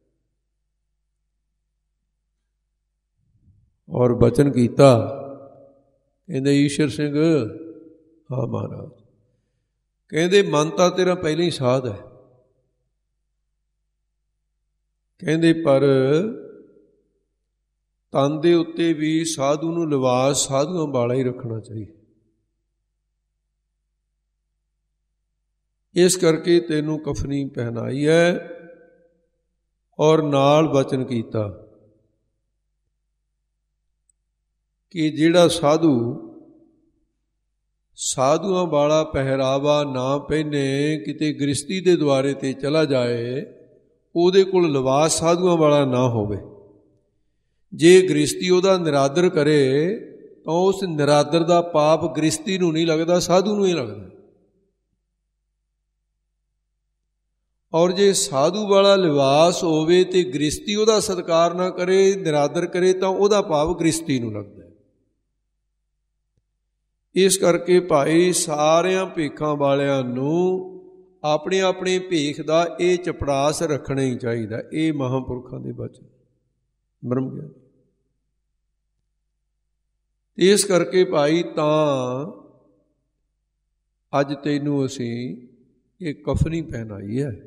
ਔਰ ਬਚਨ ਕੀਤਾ। ਕਹਿੰਦੇ ਈਸ਼ਰ ਸਿੰਘ, ਹਾਂ ਮਹਾਰਾਜ। ਕਹਿੰਦੇ ਮਨ ਤਾਂ ਤੇਰਾ ਪਹਿਲਾਂ ਹੀ ਸਾਧ ਹੈ। ਕਹਿੰਦੇ ਪਰ ਤਨ ਦੇ ਉੱਤੇ ਵੀ ਸਾਧੂ ਨੂੰ ਲਿਬਾਸ ਸਾਧੂਆਂ ਵਾਲਾ ਹੀ ਰੱਖਣਾ ਚਾਹੀਦਾ। ਇਸ ਕਰਕੇ ਤੈਨੂੰ ਕਫਨੀ ਪਹਿਨਾਈ ਹੈ ਔਰ ਨਾਲ ਬਚਨ ਕੀਤਾ ਕਿ ਜਿਹੜਾ ਸਾਧੂ ਸਾਧੂਆਂ ਵਾਲਾ ਪਹਿਰਾਵਾ ਨਾ ਪਹਿਨੇ, ਕਿਤੇ ਗ੍ਰਸਤੀ ਦੇ ਦੁਆਰੇ 'ਤੇ ਚਲਾ ਜਾਏ, ਉਹਦੇ ਕੋਲ ਲਿਬਾਸ ਸਾਧੂਆਂ ਵਾਲਾ ਨਾ ਹੋਵੇ। ਜੇ ਗ੍ਰਸਤੀ ਉਹਦਾ ਨਿਰਾਦਰ ਕਰੇ ਤਾਂ ਉਸ ਨਿਰਾਦਰ ਦਾ ਪਾਪ ਗ੍ਰਸਤੀ ਨੂੰ ਨਹੀਂ ਲੱਗਦਾ, ਸਾਧੂ ਨੂੰ ਹੀ ਲੱਗਦਾ। ਔਰ ਜੇ ਸਾਧੂ ਵਾਲਾ ਲਿਬਾਸ ਹੋਵੇ ਤੇ ਗ੍ਰਸਤੀ ਉਹਦਾ ਸਤਿਕਾਰ ਨਾ ਕਰੇ, ਨਿਰਾਦਰ ਕਰੇ, ਤਾਂ ਉਹਦਾ ਪਾਪ ਗ੍ਰਸਤੀ ਨੂੰ ਲੱਗਦਾ। ਇਸ ਕਰਕੇ ਭਾਈ ਸਾਰਿਆਂ ਭੇਖਾਂ ਵਾਲਿਆਂ ਨੂੰ ਆਪਣੇ ਆਪਣੇ ਭੇਖ ਦਾ ਇਹ ਚਪੜਾਸ ਰੱਖਣਾ ਹੀ ਚਾਹੀਦਾ। ਇਹ ਮਹਾਂਪੁਰਖਾਂ ਦੇ ਬਚਨ ਬ੍ਰਹਮ ਗਿਆਨ। ਇਸ ਕਰਕੇ ਭਾਈ ਤਾਂ ਅੱਜ ਤੈਨੂੰ ਅਸੀਂ ਇਹ ਕਫਨੀ ਪਹਿਨਾਈ ਹੈ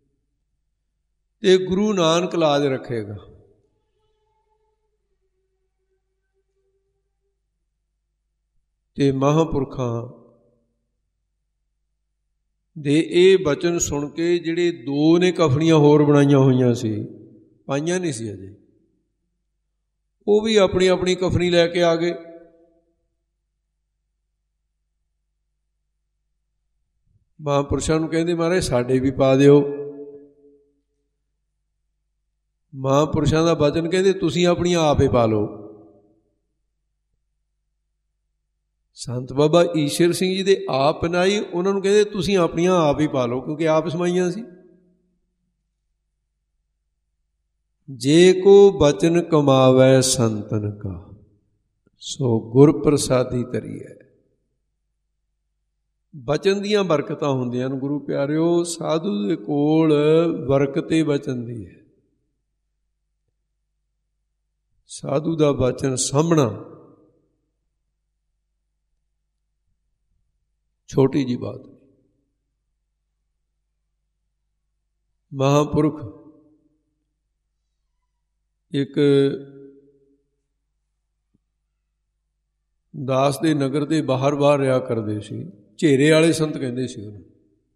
ਤੇ ਗੁਰੂ ਨਾਨਕ ਲਾਜ ਰੱਖੇਗਾ। ਤੇ ਮਹਾਂਪੁਰਖਾਂ ਦੇ ਇਹ ਬਚਨ ਸੁਣ ਕੇ ਜਿਹੜੇ ਦੋ ਨੇ ਕਫਨੀਆਂ ਹੋਰ ਬਣਾਈਆਂ ਹੋਈਆਂ ਸੀ, ਪਾਈਆਂ ਨਹੀਂ ਸੀ ਅਜੇ, ਉਹ ਵੀ ਆਪਣੀ ਆਪਣੀ ਕਫਨੀ ਲੈ ਕੇ ਆ ਗਏ। ਮਹਾਂਪੁਰਸ਼ਾਂ ਨੂੰ ਕਹਿੰਦੇ ਮਹਾਰਾਜ ਸਾਡੇ ਵੀ ਪਾ ਦਿਓ। ਮਹਾਂਪੁਰਸ਼ਾਂ ਦਾ ਬਚਨ ਕਹਿੰਦੇ ਤੁਸੀਂ ਆਪਣੀਆਂ ਆਪ ਹੀ ਪਾ ਲਓ। ਸੰਤ ਬਾਬਾ ਈਸ਼ਰ ਸਿੰਘ ਜੀ ਦੇ ਆਪ ਪਹਿਨਾਈ, ਉਹਨਾਂ ਨੂੰ ਕਹਿੰਦੇ ਤੁਸੀਂ ਆਪਣੀਆਂ ਆਪ ਹੀ ਪਾ ਲਓ, ਕਿਉਂਕਿ ਆਪ ਸਮਾਈਆਂ ਸੀ। ਜੇ ਕੋ ਬਚਨ ਕਮਾਵੈ ਸੰਤਨ ਕਾ, ਸੋ ਗੁਰ ਪ੍ਰਸਾਦੀ ਧਰੀਐ। ਬਚਨ ਦੀਆਂ ਬਰਕਤਾਂ ਹੁੰਦੀਆਂ ਨੇ ਗੁਰੂ ਪਿਆਰਿਓ। ਸਾਧੂ ਦੇ ਕੋਲ ਬਰਕਤ ਏ ਬਚਨ ਦੀ ਹੈ। ਸਾਧੂ ਦਾ ਬਚਨ ਸਾਂਭਣਾ ਛੋਟੀ ਜੀ ਬਾਤ। ਮਹਾਂਪੁਰਖ ਇੱਕ ਦਾਸ ਦੇ ਨਗਰ ਦੇ ਬਾਹਰ ਬਾਹਰ ਰਿਹਾ ਕਰਦੇ ਸੀ। ਝੇਰੇ ਵਾਲੇ ਸੰਤ ਕਹਿੰਦੇ ਸੀ ਉਹਨੂੰ।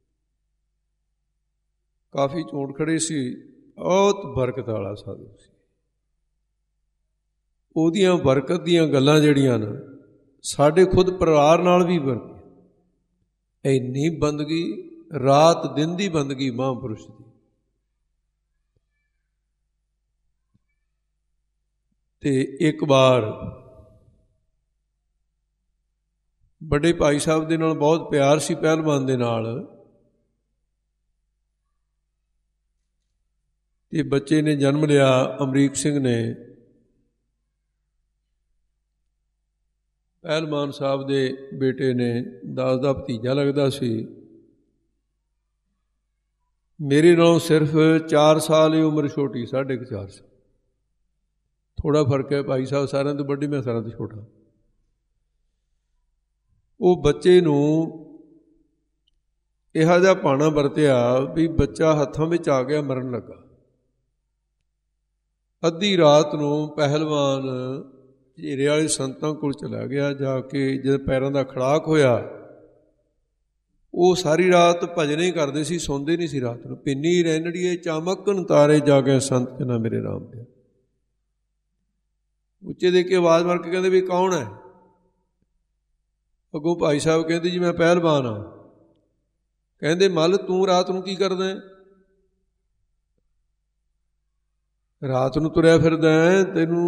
ਕਾਫੀ ਚੋਂਟ ਖੜੇ ਸੀ, ਬਹੁਤ ਬਰਕਤ ਵਾਲਾ ਸਾਧੂ ਸੀ। ਉਹਦੀਆਂ ਬਰਕਤ ਦੀਆਂ ਗੱਲਾਂ ਜਿਹੜੀਆਂ ਨੇ ਸਾਡੇ ਖੁਦ ਪਰਿਵਾਰ ਨਾਲ ਵੀ ਵਰਤੀਆਂ। ਇੰਨੀ ਬੰਦਗੀ, ਰਾਤ ਦਿਨ ਦੀ ਬੰਦਗੀ ਮਹਾਂਪੁਰਸ਼ ਦੀ। ਤੇ ਇੱਕ ਵਾਰ ਵੱਡੇ ਭਾਈ ਸਾਹਿਬ ਦੇ ਨਾਲ ਬਹੁਤ ਪਿਆਰ ਸੀ, ਪਹਿਲਵਾਨ ਦੇ ਨਾਲ। ਤੇ ਬੱਚੇ ਨੇ ਜਨਮ ਲਿਆ, ਅਮਰੀਕ ਸਿੰਘ ਨੇ। ਪਹਿਲਵਾਨ ਸਾਹਿਬ ਦੇ ਬੇਟੇ ਨੇ, ਦਾਸ ਦਾ ਭਤੀਜਾ ਲੱਗਦਾ ਸੀ। ਮੇਰੇ ਨਾਲੋਂ ਸਿਰਫ ਚਾਰ ਸਾਲ ਹੀ ਉਮਰ ਛੋਟੀ, ਸਾਢੇ ਕੁ ਚਾਰ ਸਾਲ। ਥੋੜ੍ਹਾ ਫਰਕ ਹੈ। ਭਾਈ ਸਾਹਿਬ ਸਾਰਿਆਂ ਤੋਂ ਵੱਡੇ, ਮੈਂ ਸਾਰਿਆਂ ਤੋਂ ਛੋਟਾ। ਉਹ ਬੱਚੇ ਨੂੰ ਇਹੋ ਜਿਹਾ ਭਾਣਾ ਵਰਤਿਆ ਵੀ ਬੱਚਾ ਹੱਥਾਂ ਵਿੱਚ ਆ ਗਿਆ, ਮਰਨ ਲੱਗਾ। ਅੱਧੀ ਰਾਤ ਨੂੰ ਪਹਿਲਵਾਨ ਝੇਰੇ ਵਾਲੇ ਸੰਤਾਂ ਕੋਲ ਚਲਾ ਗਿਆ। ਜਾ ਕੇ ਜਦ ਪੈਰਾਂ ਦਾ ਖੜਾਕ ਹੋਇਆ ਉਹ ਸਾਰੀ ਰਾਤ ਭਜਨ ਹੀ ਕਰਦੇ ਸੀ, ਸੌਂਦੇ ਨਹੀਂ ਸੀ ਰਾਤ ਨੂੰ। ਪਿੰਨੀ ਰੈਣੜੀਏ ਚਾਮਕਨ ਤਾਰੇ ਜਾਗੇ ਸੰਤ ਜਨਾ ਮੇਰੇ ਰਾਮ ਪਿਆ। ਉੱਚੇ ਦੇ ਕੇ ਆਵਾਜ਼ ਮਾਰ ਕੇ ਕਹਿੰਦੇ ਵੀ ਕੌਣ ਹੈ? ਅੱਗੋਂ ਭਾਈ ਸਾਹਿਬ ਕਹਿੰਦੇ ਜੀ ਮੈਂ ਪਹਿਲਵਾਨ ਹਾਂ। ਕਹਿੰਦੇ ਮੱਲ ਤੂੰ ਰਾਤ ਨੂੰ ਕੀ ਕਰਦਾ ਹੈ? ਰਾਤ ਨੂੰ ਤੁਰਿਆ ਫਿਰਦਾ ਹੈ, ਤੈਨੂੰ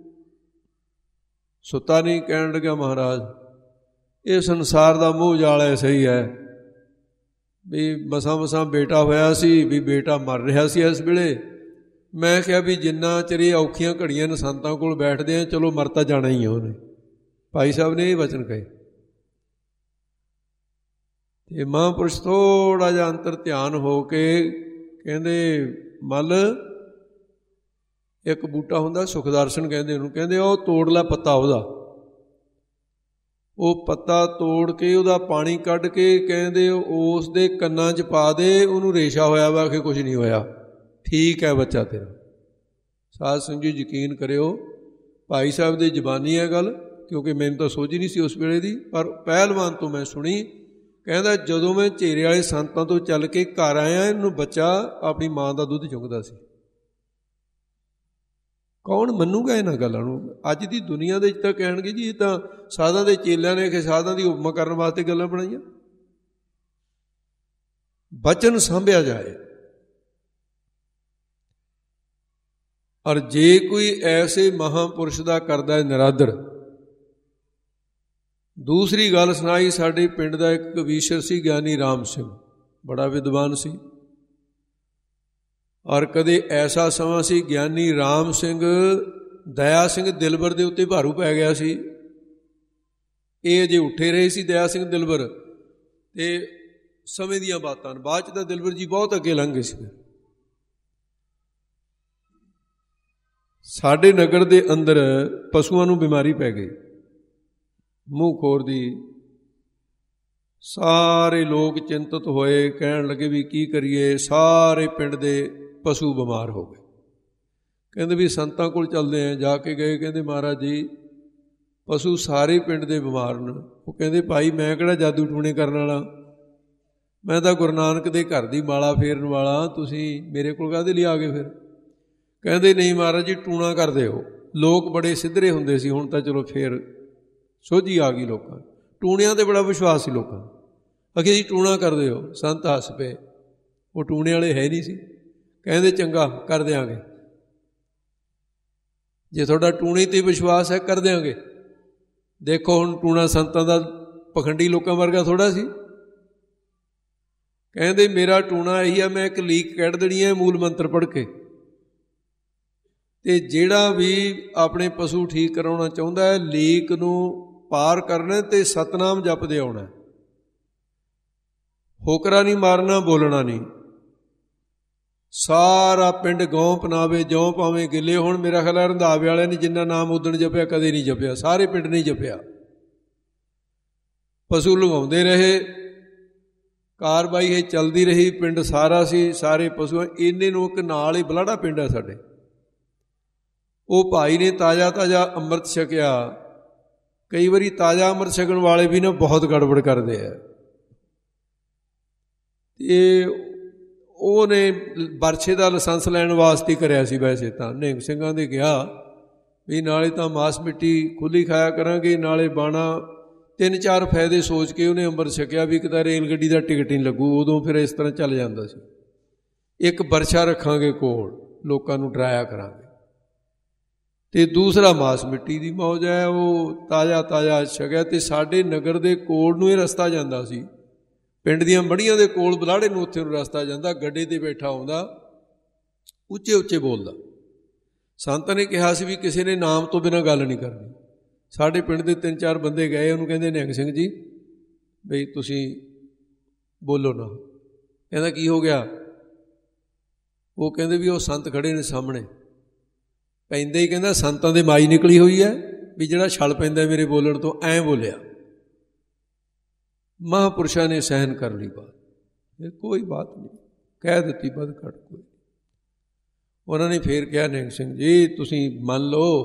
ਸੁੱਤਾ ਨਹੀਂ? ਕਹਿਣ ਲੱਗਿਆ ਮਹਾਰਾਜ ਇਹ ਸੰਸਾਰ ਦਾ ਮੋਹ ਜਾਲ ਐਸਾ ਹੀ ਹੈ ਵੀ ਮਸਾਂ ਮਸਾਂ ਬੇਟਾ ਹੋਇਆ ਸੀ, ਵੀ ਬੇਟਾ ਮਰ ਰਿਹਾ ਸੀ ਇਸ ਵੇਲੇ। ਮੈਂ ਕਿਹਾ ਵੀ ਜਿੰਨਾ ਚਿਰ ਇਹ ਔਖੀਆਂ ਘੜੀਆਂ ਨੇ ਸੰਤਾਂ ਕੋਲ ਬੈਠਦੇ ਆ, ਚਲੋ ਮਰ ਤਾਂ ਜਾਣਾ ਹੀ ਆ ਉਹਨੇ। ਭਾਈ ਸਾਹਿਬ ਨੇ ਇਹ ਵਚਨ ਕਹੇ। ਤੇ ਮਹਾਂਪੁਰਸ਼ ਥੋੜ੍ਹਾ ਜਿਹਾ ਅੰਤਰ ਧਿਆਨ ਹੋ ਕੇ ਕਹਿੰਦੇ ਮੱਲ ਇੱਕ ਬੂਟਾ ਹੁੰਦਾ ਸੁਖਦਰਸ਼ਨ ਕਹਿੰਦੇ ਉਹਨੂੰ, ਕਹਿੰਦੇ ਉਹ ਤੋੜ ਲੈ ਪੱਤਾ ਉਹਦਾ। ਉਹ ਪੱਤਾ ਤੋੜ ਕੇ ਉਹਦਾ ਪਾਣੀ ਕੱਢ ਕੇ ਕਹਿੰਦੇ ਉਸ ਦੇ ਕੰਨਾਂ 'ਚ ਪਾ ਦੇ, ਉਹਨੂੰ ਰੇਸ਼ਾ ਹੋਇਆ ਵਾ ਕਿ ਕੁਝ ਨਹੀਂ ਹੋਇਆ, ਠੀਕ ਹੈ ਬੱਚਾ ਤੇਰਾ। ਸਾਧ ਸੰਗਤ ਜੀ ਯਕੀਨ ਕਰਿਓ, ਭਾਈ ਸਾਹਿਬ ਦੀ ਜ਼ਬਾਨੀ ਹੈ ਗੱਲ, ਕਿਉਂਕਿ ਮੈਨੂੰ ਤਾਂ ਸੋਝ ਹੀ ਨਹੀਂ ਸੀ ਉਸ ਵੇਲੇ ਦੀ, ਪਰ ਪਹਿਲਵਾਨ ਤੋਂ ਮੈਂ ਸੁਣੀ। ਕਹਿੰਦਾ ਜਦੋਂ ਮੈਂ ਚੇਰੇ ਵਾਲੇ ਸੰਤਾਂ ਤੋਂ ਚੱਲ ਕੇ ਘਰ ਆਇਆ, ਇਹਨੂੰ ਬੱਚਾ ਆਪਣੀ ਮਾਂ ਦਾ ਦੁੱਧ ਚੁੰਗਦਾ ਸੀ। ਕੌਣ ਮੰਨੂਗਾ ਇਹਨਾਂ ਗੱਲਾਂ ਨੂੰ? ਅੱਜ ਦੀ ਦੁਨੀਆ ਦੇ ਵਿੱਚ ਤਾਂ ਕਹਿਣਗੇ ਜੀ ਇਹ ਤਾਂ ਸਾਧਾਂ ਦੇ ਚੇਲਿਆਂ ਨੇ ਕਿ ਸਾਧਾਂ ਦੀ ਉਪਮਾ ਕਰਨ ਵਾਸਤੇ ਗੱਲਾਂ ਬਣਾਈਆਂ। ਬਚਨ ਸਾਂਭਿਆ ਜਾਏ। ਔਰ ਜੇ ਕੋਈ ਐਸੇ ਮਹਾਂਪੁਰਸ਼ ਦਾ ਕਰਦਾ ਹੈ ਨਿਰਾਦਰ। ਦੂਸਰੀ ਗੱਲ ਸੁਣਾਈ, ਸਾਡੇ ਪਿੰਡ ਦਾ ਇੱਕ ਕਵੀਸ਼ਰ ਸੀ ਗਿਆਨੀ ਰਾਮ ਸਿੰਘ, ਬੜਾ ਵਿਦਵਾਨ ਸੀ। ਔਰ ਕਦੇ ਐਸਾ ਸਮਾਂ ਸੀ ਗਿਆਨੀ ਰਾਮ ਸਿੰਘ ਦਇਆ ਸਿੰਘ ਦਿਲਬਰ ਦੇ ਉੱਤੇ ਭਾਰੂ ਪੈ ਗਿਆ ਸੀ। ਇਹ ਅਜੇ ਉੱਠੇ ਰਹੇ ਸੀ ਦਇਆ ਸਿੰਘ ਦਿਲਬਰ, ਤੇ ਸਮੇਂ ਦੀਆਂ ਬਾਤਾਂ। ਬਾਅਦ 'ਚ ਤਾਂ ਦਿਲਬਰ ਜੀ ਬਹੁਤ ਅੱਗੇ ਲੰਘ ਗਏ ਸੀ। ਸਾਡੇ ਨਗਰ ਦੇ ਅੰਦਰ ਪਸ਼ੂਆਂ ਨੂੰ ਬਿਮਾਰੀ ਪੈ ਗਈ, ਮੂੰਹ ਖੋਰ ਦੀ। ਸਾਰੇ ਲੋਕ ਚਿੰਤਤ ਹੋਏ, ਕਹਿਣ ਲੱਗੇ ਵੀ ਕੀ ਕਰੀਏ। ਸਾਰੇ ਪਿੰਡ ਦੇ ਪਸ਼ੂ ਬਿਮਾਰ ਹੋ ਗਏ। ਕਹਿੰਦੇ ਵੀ ਸੰਤਾਂ ਕੋਲ ਚੱਲਦੇ ਆ। ਜਾ ਕੇ ਗਏ, ਕਹਿੰਦੇ ਮਹਾਰਾਜ ਜੀ ਪਸ਼ੂ ਸਾਰੇ ਪਿੰਡ ਦੇ ਬਿਮਾਰ ਨੇ। ਉਹ ਕਹਿੰਦੇ ਭਾਈ ਮੈਂ ਕਿਹੜਾ ਜਾਦੂ ਟੂਣੇ ਕਰਨ ਵਾਲਾ, ਮੈਂ ਤਾਂ ਗੁਰੂ ਨਾਨਕ ਦੇ ਘਰ ਦੀ ਮਾਲਾ ਫੇਰਨ ਵਾਲਾ, ਤੁਸੀਂ ਮੇਰੇ ਕੋਲ ਕਾਹਦੇ ਲਈ ਆ ਗਏ ਫਿਰ? ਕਹਿੰਦੇ ਨਹੀਂ ਮਹਾਰਾਜ ਜੀ ਟੂਣਾ ਕਰਦੇ ਹੋ। ਲੋਕ ਬੜੇ ਸਿੱਧਰੇ ਹੁੰਦੇ ਸੀ, ਹੁਣ ਤਾਂ ਚਲੋ ਫੇਰ ਸੋਝੀ ਆ ਗਈ ਲੋਕਾਂ ਨੂੰ। ਟੂਣਿਆਂ 'ਤੇ ਬੜਾ ਵਿਸ਼ਵਾਸ ਸੀ ਲੋਕਾਂ ਨੂੰ। ਅਖੇ ਜੀ ਟੂਣਾ ਕਰਦੇ ਹੋ। ਸੰਤ ਹੱਸ ਪਏ, ਉਹ ਟੂਣੇ ਵਾਲੇ ਹੈ ਨਹੀਂ ਸੀ। ਕਹਿੰਦੇ ਚੰਗਾ ਕਰ ਦਿਆਂਗੇ, ਜੇ ਤੁਹਾਡਾ ਟੂਣੇ 'ਤੇ ਵਿਸ਼ਵਾਸ ਹੈ ਕਰ ਦਿਆਂਗੇ। ਦੇਖੋ ਹੁਣ ਟੂਣਾ ਸੰਤਾਂ ਦਾ ਪਖੰਡੀ ਲੋਕਾਂ ਵਰਗਾ ਥੋੜ੍ਹਾ ਸੀ। ਕਹਿੰਦੇ ਮੇਰਾ ਟੂਣਾ ਇਹੀ ਆ, ਮੈਂ ਇੱਕ ਲੀਕ ਕੱਢ ਦੇਣੀ ਹੈ ਮੂਲ ਮੰਤਰ ਪੜ੍ਹ ਕੇ, ਅਤੇ ਜਿਹੜਾ ਵੀ ਆਪਣੇ ਪਸ਼ੂ ਠੀਕ ਕਰਾਉਣਾ ਚਾਹੁੰਦਾ ਹੈ ਲੀਕ ਨੂੰ ਪਾਰ ਕਰਨਾ ਅਤੇ ਸਤਨਾਮ ਜਪਦੇ ਆਉਣਾ। ਹੋਕਰਾ ਨਹੀਂ ਮਾਰਨਾ, ਬੋਲਣਾ ਨਹੀਂ। ਸਾਰਾ ਪਿੰਡ ਗੌਂ ਪਨਾਵੇ, ਜਿਉਂ ਭਾਵੇਂ ਗਿੱਲੇ ਹੋਣ। ਮੇਰਾ ਖਿਆਲ ਹੈ ਰੰਧਾਵੇ ਵਾਲਿਆਂ ਨੇ ਜਿੰਨਾ ਨਾਮ ਉਦਣ ਜਪਿਆ ਕਦੇ ਨਹੀਂ ਜਪਿਆ, ਸਾਰੇ ਪਿੰਡ ਨਹੀਂ ਜਪਿਆ। ਪਸ਼ੂ ਲਗਾਉਂਦੇ ਰਹੇ, ਕਾਰਵਾਈ ਇਹ ਚੱਲਦੀ ਰਹੀ। ਪਿੰਡ ਸਾਰਾ ਸੀ, ਸਾਰੇ ਪਸ਼ੂ। ਇੰਨੇ ਨੂੰ ਇੱਕ ਨਾਲ ਹੀ ਬਲਾੜਾ ਪਿੰਡ ਹੈ ਸਾਡੇ, ਉਹ ਭਾਈ ਨੇ ਤਾਜ਼ਾ ਤਾਜ਼ਾ ਅੰਮ੍ਰਿਤ ਛਕਿਆ। ਕਈ ਵਾਰੀ ਤਾਜ਼ਾ ਅੰਮ੍ਰਿਤ ਛਕਣ ਵਾਲੇ ਵੀ ਨਾ ਬਹੁਤ ਗੜਬੜ ਕਰਦੇ ਆ। ਅਤੇ ਉਹਨੇ ਬਰਛੇ ਦਾ ਲਾਇਸੈਂਸ ਲੈਣ ਵਾਸਤੇ ਕਰਿਆ ਸੀ। ਵੈਸੇ ਤਾਂ ਨਿਹੰਗ ਸਿੰਘਾਂ ਦੇ ਗਿਆ ਵੀ ਨਾਲੇ ਤਾਂ ਮਾਸ ਮਿੱਟੀ ਖੁੱਲ੍ਹੀ ਖਾਇਆ ਕਰਾਂਗੇ, ਨਾਲੇ ਬਾਣਾ। ਤਿੰਨ ਚਾਰ ਫਾਇਦੇ ਸੋਚ ਕੇ ਉਹਨੇ ਅੰਮ੍ਰਿਤ ਛਕਿਆ ਵੀ ਇੱਕ ਤਾਂ ਰੇਲ ਗੱਡੀ ਦਾ ਟਿਕਟ ਨਹੀਂ ਲੱਗੂ। ਉਦੋਂ ਫਿਰ ਇਸ ਤਰ੍ਹਾਂ ਚੱਲ ਜਾਂਦਾ ਸੀ। ਇੱਕ ਬਰਛਾ ਰੱਖਾਂਗੇ ਕੋਲ, ਲੋਕਾਂ ਨੂੰ ਡਰਾਇਆ ਕਰਾਂਗੇ। ਅਤੇ ਦੂਸਰਾ ਮਾਸ ਮਿੱਟੀ ਦੀ ਮੌਜ ਹੈ, ਉਹ ਤਾਜ਼ਾ ਤਾਜ਼ਾ ਛਕਿਆ। ਅਤੇ ਸਾਡੇ ਨਗਰ ਦੇ ਕੋਲ ਨੂੰ ਇਹ ਰਸਤਾ ਜਾਂਦਾ ਸੀ, ਪਿੰਡ ਦੀਆਂ ਮੜੀਆਂ ਦੇ ਕੋਲ ਬਲਾੜੇ ਨੂੰ, ਉੱਥੇ ਨੂੰ ਰਸਤਾ ਜਾਂਦਾ। ਗੱਡੇ 'ਤੇ ਬੈਠਾ ਆਉਂਦਾ, ਉੱਚੇ ਉੱਚੇ ਬੋਲਦਾ। ਸੰਤਾਂ ਨੇ ਕਿਹਾ ਸੀ ਵੀ ਕਿਸੇ ਨੇ ਨਾਮ ਤੋਂ ਬਿਨਾਂ ਗੱਲ ਨਹੀਂ ਕਰਨੀ। ਸਾਡੇ ਪਿੰਡ ਦੇ ਤਿੰਨ ਚਾਰ ਬੰਦੇ ਗਏ, ਉਹਨੂੰ ਕਹਿੰਦੇ ਨਿਹੰਗ ਸਿੰਘ ਜੀ ਬਈ ਤੁਸੀਂ ਬੋਲੋ ਨਾ। ਕਹਿੰਦਾ ਕੀ ਹੋ ਗਿਆ? ਉਹ ਕਹਿੰਦੇ ਵੀ ਉਹ ਸੰਤ ਖੜੇ ਨੇ ਸਾਹਮਣੇ। ਪੈਂਦੇ ਹੀ ਕਹਿੰਦਾ ਸੰਤਾਂ ਦੇ ਮਾਈ ਨਿਕਲੀ ਹੋਈ ਹੈ ਵੀ ਜਿਹੜਾ ਛਲ ਪੈਂਦਾ ਮੇਰੇ ਬੋਲਣ ਤੋਂ। ਐਂ ਬੋਲਿਆ। ਮਹਾਂਪੁਰਸ਼ਾਂ ਨੇ ਸਹਿਨ ਕਰ ਲਈ ਬਾਤ, ਇਹ ਕੋਈ ਬਾਤ ਨਹੀਂ, ਕਹਿ ਦਿੱਤੀ ਵੱਧ ਘੱਟ ਕੋਈ। ਉਹਨਾਂ ਨੇ ਫੇਰ ਕਿਹਾ ਨਿਹੰਗ ਸਿੰਘ ਜੀ ਤੁਸੀਂ ਮੰਨ ਲਓ।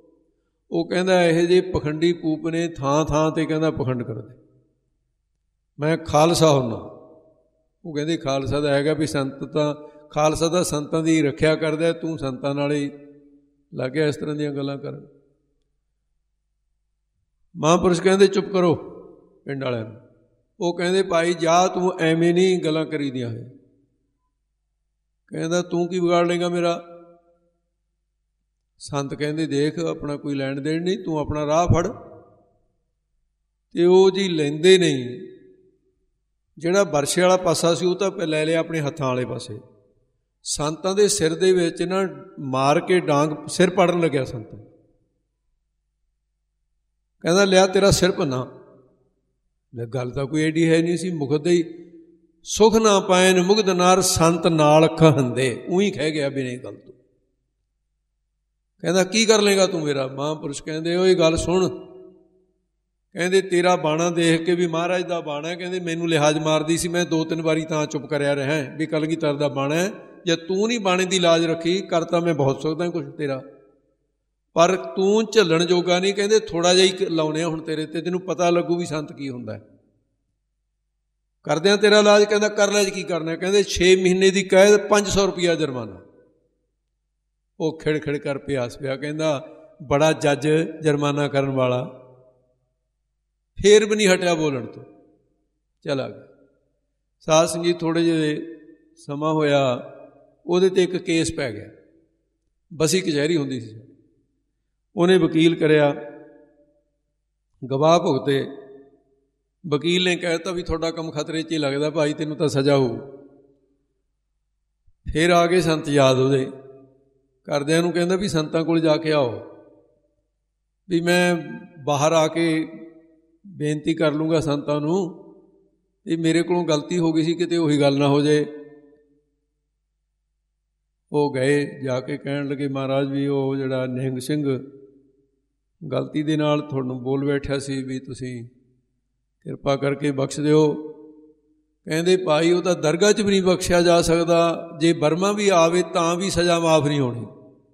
ਉਹ ਕਹਿੰਦਾ ਇਹੋ ਜਿਹੇ ਪਖੰਡੀ ਪੂਪ ਨੇ ਥਾਂ ਥਾਂ 'ਤੇ ਕਹਿੰਦਾ ਪਖੰਡ ਕਰਦੇ। ਮੈਂ ਖਾਲਸਾ ਹੁੰਦਾ। ਉਹ ਕਹਿੰਦੇ ਖਾਲਸਾ ਦਾ ਹੈਗਾ ਵੀ ਸੰਤ ਤਾਂ ਖਾਲਸਾ ਦਾ ਸੰਤਾਂ ਦੀ ਰੱਖਿਆ ਕਰਦਾ, ਤੂੰ ਸੰਤਾਂ ਨਾਲ ਹੀ ਲੱਗ ਗਿਆ ਇਸ ਤਰ੍ਹਾਂ ਦੀਆਂ ਗੱਲਾਂ ਕਰਨ। ਮਹਾਂਪੁਰਸ਼ ਕਹਿੰਦੇ ਚੁੱਪ ਕਰੋ ਪਿੰਡ ਵਾਲਿਆਂ ਨੂੰ। ਉਹ ਕਹਿੰਦੇ ਭਾਈ ਜਾ, ਤੂੰ ਐਵੇਂ ਨਹੀਂ ਗੱਲਾਂ ਕਰੀ ਦੀਆਂ ਹੈ। ਕਹਿੰਦਾ ਤੂੰ ਕੀ ਵਿਗਾੜ ਲੇਗਾ ਮੇਰਾ। ਸੰਤ ਕਹਿੰਦੇ ਦੇਖ ਆਪਣਾ ਕੋਈ ਲੈਣ ਦੇਣ ਨਹੀਂ, ਤੂੰ ਆਪਣਾ ਰਾਹ ਫੜ। ਤੇ ਉਹ ਜੀ ਲੈਂਦੇ ਨਹੀਂ। ਜਿਹੜਾ ਵਰਸ਼ੇ ਵਾਲਾ ਪਾਸਾ ਸੀ ਉਹ ਤਾਂ ਲੈ ਲਿਆ ਆਪਣੇ ਹੱਥਾਂ ਵਾਲੇ ਪਾਸੇ। ਸੰਤਾਂ ਦੇ ਸਿਰ ਦੇ ਵਿੱਚ ਨਾ ਮਾਰ ਕੇ ਡਾਂਗ ਸਿਰ ਪੜਨ ਲੱਗਿਆ ਸੰਤ। ਕਹਿੰਦਾ ਲਿਆ ਤੇਰਾ ਸਿਰ ਭੰਨਾ। ਗੱਲ ਤਾਂ ਕੋਈ ਐਡੀ ਹੈ ਨਹੀਂ ਸੀ। ਮੁਕਦੇ ਹੀ ਸੁਖ ਨਾ ਪਾਇਨ ਮੁਗਧ ਨਾਰ ਸੰਤ ਨਾਲ ਅੱਖਾਂ ਹੰਦੇ, ਉਹੀ ਕਹਿ ਗਿਆ ਵੀ ਨਹੀਂ ਗੱਲ ਤੂੰ। ਕਹਿੰਦਾ ਕੀ ਕਰ ਲੇਗਾ ਤੂੰ ਮੇਰਾ। ਮਹਾਂਪੁਰਸ਼ ਕਹਿੰਦੇ ਉਹ ਇਹ ਗੱਲ ਸੁਣ। ਕਹਿੰਦੇ ਤੇਰਾ ਬਾਣਾ ਦੇਖ ਕੇ ਵੀ ਮਹਾਰਾਜ ਦਾ ਬਾਣਾ, ਕਹਿੰਦੇ ਮੈਨੂੰ ਲਿਹਾਜ਼ ਮਾਰਦੀ ਸੀ, ਮੈਂ ਦੋ ਤਿੰਨ ਵਾਰੀ ਤਾਂ ਚੁੱਪ ਕਰਿਆ ਰਿਹਾ ਵੀ ਕਲਗੀਧਰ ਦਾ ਬਾਣਾ ਹੈ। ਜੇ ਤੂੰ ਨਹੀਂ ਬਾਣੇ ਦੀ ਲਾਜ ਰੱਖੀ ਕਰਤਾ ਮੈਂ ਬਹੁਤ ਸਕਦਾ ਕੁਛ ਤੇਰਾ, ਪਰ ਤੂੰ ਝੱਲਣ ਜੋਗਾ ਨਹੀਂ। ਕਹਿੰਦੇ ਥੋੜ੍ਹਾ ਜਿਹਾ ਹੀ ਲਾਉਣੇ ਹੁਣ ਤੇਰੇ ਤੇ, ਤੈਨੂੰ ਪਤਾ ਲੱਗੂ ਵੀ ਸੰਤ ਕੀ ਹੁੰਦਾ। ਕਰਦਿਆਂ ਤੇਰਾ ਇਲਾਜ। ਕਹਿੰਦਾ ਕਰ ਲੈ ਜੀ ਕੀ ਕਰਨਾ। ਕਹਿੰਦੇ ਛੇ ਮਹੀਨੇ ਦੀ ਕੈਦ, ਪੰਜ ਸੌ ਰੁਪਇਆ ਜੁਰਮਾਨਾ। ਉਹ ਖਿੜ ਖਿੜ ਕਰ ਪਿਆਸ ਪਿਆ। ਕਹਿੰਦਾ ਬੜਾ ਜੱਜ ਜੁਰਮਾਨਾ ਕਰਨ ਵਾਲਾ। ਫੇਰ ਵੀ ਨਹੀਂ ਹਟਿਆ ਬੋਲਣ ਤੋਂ, ਚਲਾ ਗਿਆ। ਸਾਧ ਸੰਗਤ ਥੋੜ੍ਹੇ ਜਿਹੇ ਸਮਾਂ ਹੋਇਆ, ਉਹਦੇ 'ਤੇ ਇੱਕ ਕੇਸ ਪੈ ਗਿਆ। ਬਸੀ ਕਚਹਿਰੀ ਹੁੰਦੀ ਸੀ। ਉਹਨੇ ਵਕੀਲ ਕਰਿਆ, ਗਵਾਹ ਭੁਗਤੇ। ਵਕੀਲ ਨੇ ਕਹਿ ਦਿੱਤਾ ਵੀ ਤੁਹਾਡਾ ਕੰਮ ਖਤਰੇ 'ਚ ਹੀ ਲੱਗਦਾ ਭਾਈ, ਤੈਨੂੰ ਤਾਂ ਸਜ਼ਾ ਹੋਊ। ਫਿਰ ਆ ਗਏ ਸੰਤ ਯਾਦ ਉਹਦੇ। ਘਰਦਿਆਂ ਨੂੰ ਕਹਿੰਦਾ ਵੀ ਸੰਤਾਂ ਕੋਲ ਜਾ ਕੇ ਆਓ, ਵੀ ਮੈਂ ਬਾਹਰ ਆ ਕੇ ਬੇਨਤੀ ਕਰ ਲੂੰਗਾ ਸੰਤਾਂ ਨੂੰ ਵੀ ਮੇਰੇ ਕੋਲੋਂ ਗਲਤੀ ਹੋ ਗਈ ਸੀ, ਕਿਤੇ ਉਹੀ ਗੱਲ ਨਾ ਹੋ ਜਾਏ। ਉਹ ਗਏ, ਜਾ ਕੇ ਕਹਿਣ ਲੱਗੇ ਮਹਾਰਾਜ ਵੀ ਉਹ ਜਿਹੜਾ ਨਿਹੰਗ ਸਿੰਘ ਗਲਤੀ ਦੇ ਨਾਲ ਤੁਹਾਨੂੰ ਬੋਲ ਬੈਠਿਆ ਸੀ ਵੀ ਤੁਸੀਂ ਕਿਰਪਾ ਕਰਕੇ ਬਖਸ਼ ਦਿਓ। ਕਹਿੰਦੇ ਭਾਈ ਉਹ ਤਾਂ ਦਰਗਾਹ 'ਚ ਵੀ ਨਹੀਂ ਬਖਸ਼ਿਆ ਜਾ ਸਕਦਾ, ਜੇ ਬਰਮਾ ਵੀ ਆਵੇ ਤਾਂ ਵੀ ਸਜ਼ਾ ਮਾਫ ਨਹੀਂ ਹੋਣੀ।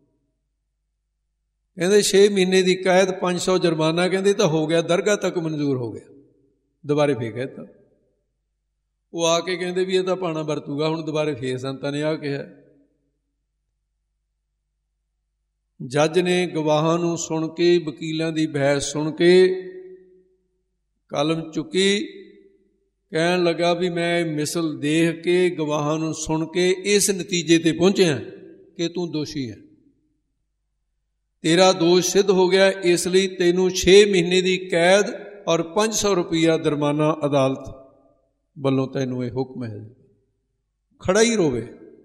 ਕਹਿੰਦੇ ਛੇ ਮਹੀਨੇ ਦੀ ਕੈਦ, ਪੰਜ ਸੌ ਜੁਰਮਾਨਾ। ਕਹਿੰਦੇ ਤਾਂ ਹੋ ਗਿਆ, ਦਰਗਾਹ ਤੱਕ ਮਨਜ਼ੂਰ ਹੋ ਗਿਆ। ਦੁਬਾਰੇ ਫੇਰ ਕਹਿ ਦਿੱਤਾ। ਉਹ ਆ ਕੇ ਕਹਿੰਦੇ ਵੀ ਇਹ ਤਾਂ ਭਾਣਾ ਵਰਤੂਗਾ ਹੁਣ। ਦੁਬਾਰੇ ਫੇਰ ਸੰਤਾਂ ਨੇ ਆ ਕਿਹਾ। ਜੱਜ ਨੇ ਗਵਾਹਾਂ ਨੂੰ ਸੁਣ ਕੇ, ਵਕੀਲਾਂ ਦੀ ਬਹਿਸ ਸੁਣ ਕੇ ਕਲਮ ਚੁੱਕੀ। ਕਹਿਣ ਲੱਗਾ ਵੀ ਮੈਂ ਮਿਸਲ ਦੇਖ ਕੇ, ਗਵਾਹਾਂ ਨੂੰ ਸੁਣ ਕੇ ਇਸ ਨਤੀਜੇ 'ਤੇ ਪਹੁੰਚਿਆ ਕਿ ਤੂੰ ਦੋਸ਼ੀ ਹੈ। ਤੇਰਾ ਦੋਸ਼ ਸਿੱਧ ਹੋ ਗਿਆ, ਇਸ ਲਈ ਤੈਨੂੰ ਛੇ ਮਹੀਨੇ ਦੀ ਕੈਦ ਔਰ ਪੰਜ ਸੌ ਰੁਪਈਆ ਜੁਰਮਾਨਾ ਅਦਾਲਤ ਵੱਲੋਂ ਤੈਨੂੰ ਇਹ ਹੁਕਮ ਹੈ। ਖੜਾ ਹੀ ਰੋਵੇ।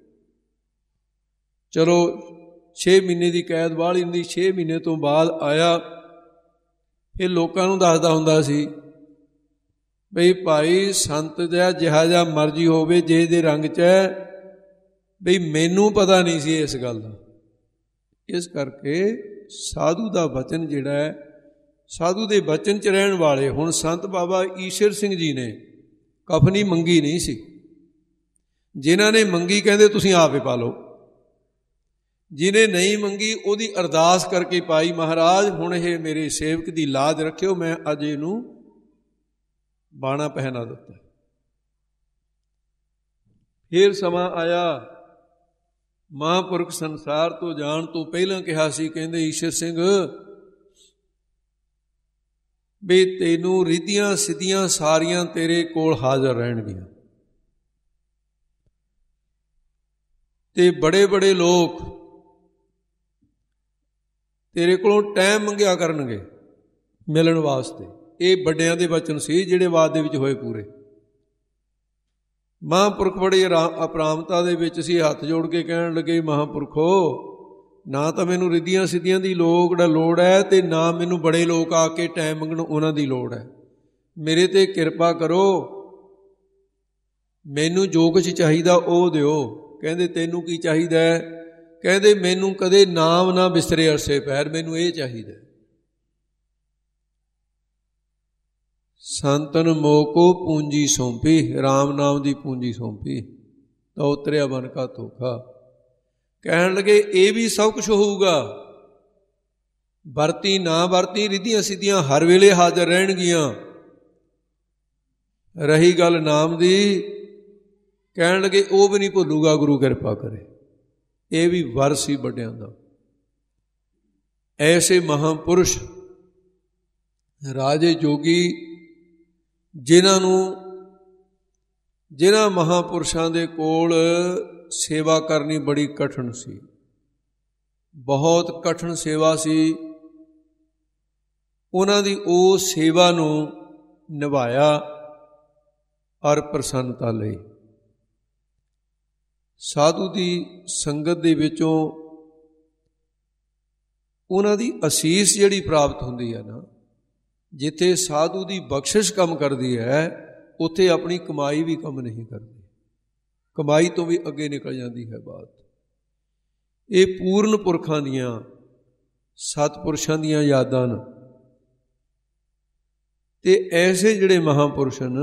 ਚਲੋ ਛੇ ਮਹੀਨੇ ਦੀ ਕੈਦ ਵਾਲੀ ਹੁੰਦੀ। ਛੇ ਮਹੀਨੇ ਤੋਂ ਬਾਅਦ ਆਇਆ। ਇਹ ਲੋਕਾਂ ਨੂੰ ਦੱਸਦਾ ਹੁੰਦਾ ਸੀ ਬਈ ਭਾਈ ਸੰਤ ਦਾ ਜਿਹਾ ਜਿਹਾ ਮਰਜ਼ੀ ਹੋਵੇ, ਜੇ ਦੇ ਰੰਗ 'ਚ ਹੈ, ਬਈ ਮੈਨੂੰ ਪਤਾ ਨਹੀਂ ਸੀ ਇਸ ਗੱਲ ਦਾ। ਇਸ ਕਰਕੇ ਸਾਧੂ ਦਾ ਬਚਨ ਜਿਹੜਾ ਹੈ, ਸਾਧੂ ਦੇ ਬਚਨ 'ਚ ਰਹਿਣ ਵਾਲੇ। ਹੁਣ ਸੰਤ ਬਾਬਾ ਈਸ਼ਰ ਸਿੰਘ ਜੀ ਨੇ ਕਫਨੀ ਮੰਗੀ ਨਹੀਂ ਸੀ। ਜਿਨ੍ਹਾਂ ਨੇ ਮੰਗੀ ਕਹਿੰਦੇ ਤੁਸੀਂ ਆਪੇ ਪਾ ਲਓ। ਜਿਹਨੇ ਨਹੀਂ ਮੰਗੀ ਉਹਦੀ ਅਰਦਾਸ ਕਰਕੇ ਪਾਈ, ਮਹਾਰਾਜ ਹੁਣ ਇਹ ਮੇਰੇ ਸੇਵਕ ਦੀ ਲਾਜ ਰੱਖਿਓ, ਮੈਂ ਅੱਜ ਇਹਨੂੰ ਬਾਣਾ ਪਹਿਨਾ ਦਿੱਤਾ। ਫਿਰ ਸਮਾਂ ਆਇਆ। ਮਹਾਂਪੁਰਖ ਸੰਸਾਰ ਤੋਂ ਜਾਣ ਤੋਂ ਪਹਿਲਾਂ ਕਿਹਾ ਸੀ, ਕਹਿੰਦੇ ਈਸ਼ਰ ਸਿੰਘ ਵੀ ਤੈਨੂੰ ਰਿੱਧੀਆਂ ਸਿੱਧੀਆਂ ਸਾਰੀਆਂ ਤੇਰੇ ਕੋਲ ਹਾਜ਼ਰ ਰਹਿਣਗੀਆਂ, ਤੇ ਬੜੇ ਬੜੇ ਲੋਕ ਤੇਰੇ ਕੋਲੋਂ ਟਾਈਮ ਮੰਗਿਆ ਕਰਨਗੇ ਮਿਲਣ ਵਾਸਤੇ। ਇਹ ਵੱਡਿਆਂ ਦੇ ਬਚਨ ਸੀ ਜਿਹੜੇ ਬਾਅਦ ਦੇ ਵਿੱਚ ਹੋਏ ਪੂਰੇ। ਮਹਾਂਪੁਰਖ ਬੜੀ ਅਪਰਾਮਤਾ ਦੇ ਵਿੱਚ ਸੀ, ਹੱਥ ਜੋੜ ਕੇ ਕਹਿਣ ਲੱਗੇ ਮਹਾਂਪੁਰਖੋ, ਨਾ ਤਾਂ ਮੈਨੂੰ ਰਿੱਧੀਆਂ ਸਿੱਧੀਆਂ ਦੀ ਲੋੜ ਲੋੜ ਹੈ, ਤੇ ਨਾ ਮੈਨੂੰ ਬੜੇ ਲੋਕ ਆ ਕੇ ਟਾਈਮ ਮੰਗਣ ਉਹਨਾਂ ਦੀ ਲੋੜ ਹੈ। ਮੇਰੇ 'ਤੇ ਕਿਰਪਾ ਕਰੋ, ਮੈਨੂੰ ਜੋ ਕੁਛ ਚਾਹੀਦਾ ਉਹ ਦਿਓ। ਕਹਿੰਦੇ ਤੈਨੂੰ ਕੀ ਚਾਹੀਦਾ ਹੈ? ਕਹਿੰਦੇ ਮੈਨੂੰ ਕਦੇ ਨਾਮ ਨਾ ਬਿਸਰੇ ਅਰਸੇ ਪੈਰ, ਮੈਨੂੰ ਇਹ ਚਾਹੀਦਾ। ਸੰਤਨ ਮੋਕੋ ਪੂੰਜੀ ਸੌਂਪੀ, ਰਾਮ ਨਾਮ ਦੀ ਪੂੰਜੀ ਸੌਂਪੀ, ਤਾਂ ਉਤਰਿਆ ਬਨ ਕਾ ਧੋਖਾ। ਕਹਿਣ ਲੱਗੇ ਇਹ ਵੀ ਸਭ ਕੁਛ ਹੋਊਗਾ, ਵਰਤੀ ਨਾ ਵਰਤੀ ਰਿੱਧੀਆਂ ਸਿੱਧੀਆਂ ਹਰ ਵੇਲੇ ਹਾਜ਼ਰ ਰਹਿਣਗੀਆਂ। ਰਹੀ ਗੱਲ ਨਾਮ ਦੀ, ਕਹਿਣ ਲੱਗੇ ਉਹ ਵੀ ਨਹੀਂ ਭੁੱਲੂਗਾ, ਗੁਰੂ ਕਿਰਪਾ ਕਰੇ। ਇਹ ਵੀ ਵਰ ਸੀ ਵੱਡਿਆਂ ਦਾ। ਐਸੇ ਮਹਾਂਪੁਰਸ਼ ਰਾਜੇ ਜੋਗੀ, ਜਿਨ੍ਹਾਂ ਨੂੰ ਜਿਨ੍ਹਾਂ ਮਹਾਂਪੁਰਸ਼ਾਂ ਦੇ ਕੋਲ ਸੇਵਾ ਕਰਨੀ ਬੜੀ ਕਠਿਨ ਸੀ, ਬਹੁਤ ਕਠਿਨ ਸੇਵਾ ਸੀ। ਉਹਨਾਂ ਦੀ ਉਹ ਸੇਵਾ ਨੂੰ ਨਿਭਾਇਆ ਔਰ ਪ੍ਰਸੰਨਤਾ ਲਈ। ਸਾਧੂ ਦੀ ਸੰਗਤ ਦੇ ਵਿੱਚੋਂ ਉਹਨਾਂ ਦੀ ਅਸੀਸ ਜਿਹੜੀ ਪ੍ਰਾਪਤ ਹੁੰਦੀ ਹੈ ਨਾ, ਜਿੱਥੇ ਸਾਧੂ ਦੀ ਬਖਸ਼ਿਸ਼ ਕੰਮ ਕਰਦੀ ਹੈ, ਉੱਥੇ ਆਪਣੀ ਕਮਾਈ ਵੀ ਕੰਮ ਨਹੀਂ ਕਰਦੀ, ਕਮਾਈ ਤੋਂ ਵੀ ਅੱਗੇ ਨਿਕਲ ਜਾਂਦੀ ਹੈ ਬਾਤ। ਇਹ ਪੂਰਨ ਪੁਰਖਾਂ ਦੀਆਂ, ਸਤਿਪੁਰਸ਼ਾਂ ਦੀਆਂ ਯਾਦਾਂ ਨੇ। ਤੇ ਐਸੇ ਜਿਹੜੇ ਮਹਾਂਪੁਰਸ਼ ਹਨ,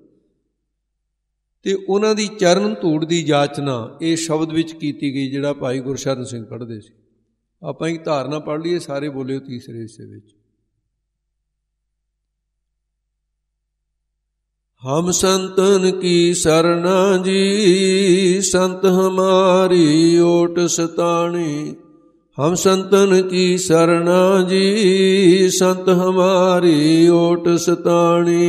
ਤੇ ਉਹਨਾਂ ਦੀ ਚਰਨ ਧੂੜ ਦੀ ਜਾਚਨਾ ਇਹ ਸ਼ਬਦ ਵਿੱਚ ਕੀਤੀ ਗਈ, ਜਿਹੜਾ ਭਾਈ ਗੁਰਸ਼ਰਨ ਸਿੰਘ ਪੜ੍ਹਦੇ ਸੀ। ਆਪਾਂ ਇੱਕ ਧਾਰਨਾ ਪੜ੍ਹ ਲਈਏ, ਸਾਰੇ ਬੋਲਿਓ ਤੀਸਰੇ ਹਿੱਸੇ ਵਿੱਚ। ਹਮ ਸੰਤਨ ਕੀ ਸਰਨਾ ਜੀ, ਸੰਤ ਹਮਾਰੀ ਓਟ ਸਤਾਣੀ। ਹਮ ਸੰਤਨ ਕੀ ਸਰਨਾ ਜੀ, ਸੰਤ ਹਮਾਰੀ ਓਟ ਸਤਾਣੀ।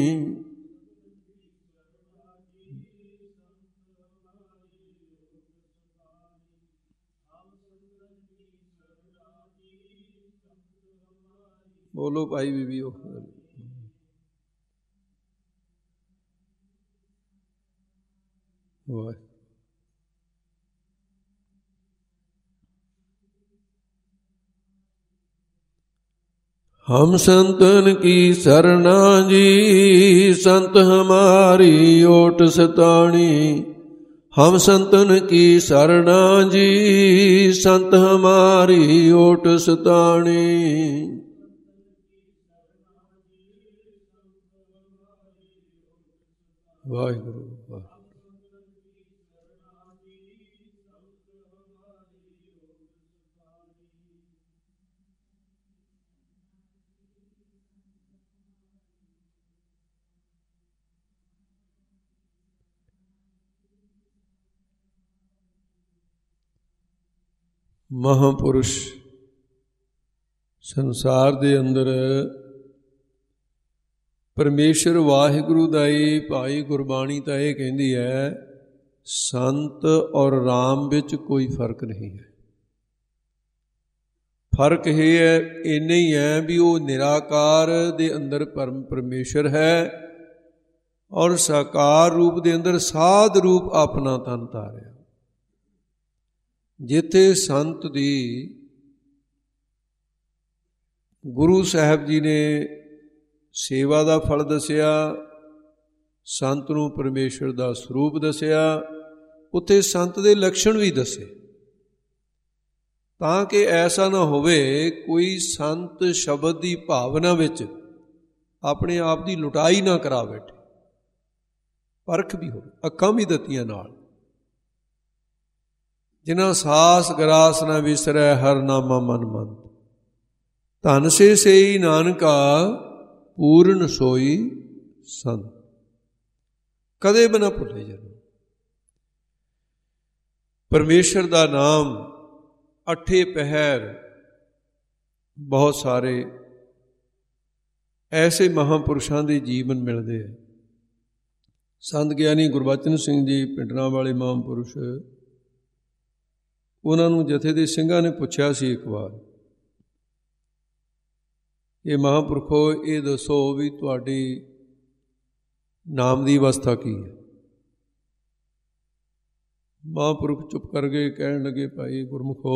ਬੋਲੋ ਭਾਈ ਬੀਬੀਓ। ਵਾਹ। ਹਮ ਸੰਤਨ ਕੀ ਸਰਨਾ ਜੀ, ਸੰਤ ਹਮਾਰੀ ਓਟ ਸਤਾਣੀ। ਹਮ ਸੰਤਨ ਕੀ ਸਰਨਾ ਜੀ, ਸੰਤ ਹਮਾਰੀ ਓਟ ਸਤਾਣੀ। ਵਾਹਿਗੁਰੂ ਵਾਹਿਗੁਰੂ। ਮਹਾਂਪੁਰਸ਼ ਸੰਸਾਰ ਦੇ ਅੰਦਰ ਪਰਮੇਸ਼ਰ ਵਾਹਿਗੁਰੂ ਦਾ ਹੀ ਭਾਈ ਗੁਰਬਾਣੀ ਤਾਂ ਇਹ ਕਹਿੰਦੀ ਹੈ, ਸੰਤ ਔਰ ਰਾਮ ਵਿੱਚ ਕੋਈ ਫਰਕ ਨਹੀਂ ਹੈ। ਫਰਕ ਇਹ ਹੈ, ਇੰਨਾ ਹੀ ਹੈ ਵੀ ਉਹ ਨਿਰਾਕਾਰ ਦੇ ਅੰਦਰ ਪਰਮ ਪਰਮੇਸ਼ਰ ਹੈ ਔਰ ਸਾਕਾਰ ਰੂਪ ਦੇ ਅੰਦਰ ਸਾਧ ਰੂਪ ਆਪਣਾ ਤਨ ਧਾਰਿਆ। ਜਿੱਥੇ ਸੰਤ ਦੀ ਗੁਰੂ ਸਾਹਿਬ ਜੀ ਨੇ ਸੇਵਾ ਦਾ ਫਲ ਦੱਸਿਆ, ਸੰਤ ਨੂੰ ਪਰਮੇਸ਼ਰ ਦਾ ਸਰੂਪ ਦੱਸਿਆ, ਉੱਥੇ ਸੰਤ ਦੇ ਲੱਛਣ ਵੀ ਦੱਸੇ, ਤਾਂ ਕਿ ਐਸਾ ਨਾ ਹੋਵੇ ਕੋਈ ਸੰਤ ਸ਼ਬਦ ਦੀ ਭਾਵਨਾ ਵਿੱਚ ਆਪਣੇ ਆਪ ਦੀ ਲੁਟਾਈ ਨਾ ਕਰਾ ਬੈਠੇ। ਪਰਖ ਵੀ ਹੋਵੇ, ਅੱਖਾਂ ਵੀ ਦਿੱਤੀਆਂ ਨਾਲ। ਜਿਨ੍ਹਾਂ ਸਾਸ ਗਰਾਸ ਨਾ ਵਿਸਰੈ, ਹਰ ਨਾਮਾ ਮਨ ਮੰਤ। ਧਨ ਸੇ ਸੇਈ ਨਾਨਕਾ, ਪੂਰਨ ਸੋਈ ਸੰਤ। ਕਦੇ ਵੀ ਨਾ ਭੁੱਲੇ ਜਾਣਾ। ਪਰਮੇਸ਼ਰ ਦਾ ਨਾਮ ਅੱਠੇ ਪਹਿਰ ਬਹੁਤ ਸਾਰੇ ਐਸੇ ਮਹਾਂਪੁਰਸ਼ਾਂ ਦੇ ਜੀਵਨ ਮਿਲਦੇ ਹੈ। ਸੰਤ ਗਿਆਨੀ ਗੁਰਬਚਨ ਸਿੰਘ ਜੀ ਪਿੰਡਰਾਂ ਵਾਲੇ ਮਹਾਂਪੁਰਸ਼, ਉਹਨਾਂ ਨੂੰ ਜਥੇ ਦੇ ਸਿੰਘਾਂ ਨੇ ਪੁੱਛਿਆ ਸੀ ਇੱਕ ਵਾਰ, ਇਹ ਮਹਾਂਪੁਰਖੋ ਇਹ ਦੱਸੋ ਵੀ ਤੁਹਾਡੀ ਨਾਮ ਦੀ ਅਵਸਥਾ ਕੀ ਹੈ। ਮਹਾਂਪੁਰਖ ਚੁੱਪ ਕਰ ਗਏ, ਕਹਿਣ ਲੱਗੇ, ਭਾਈ ਗੁਰਮੁਖੋ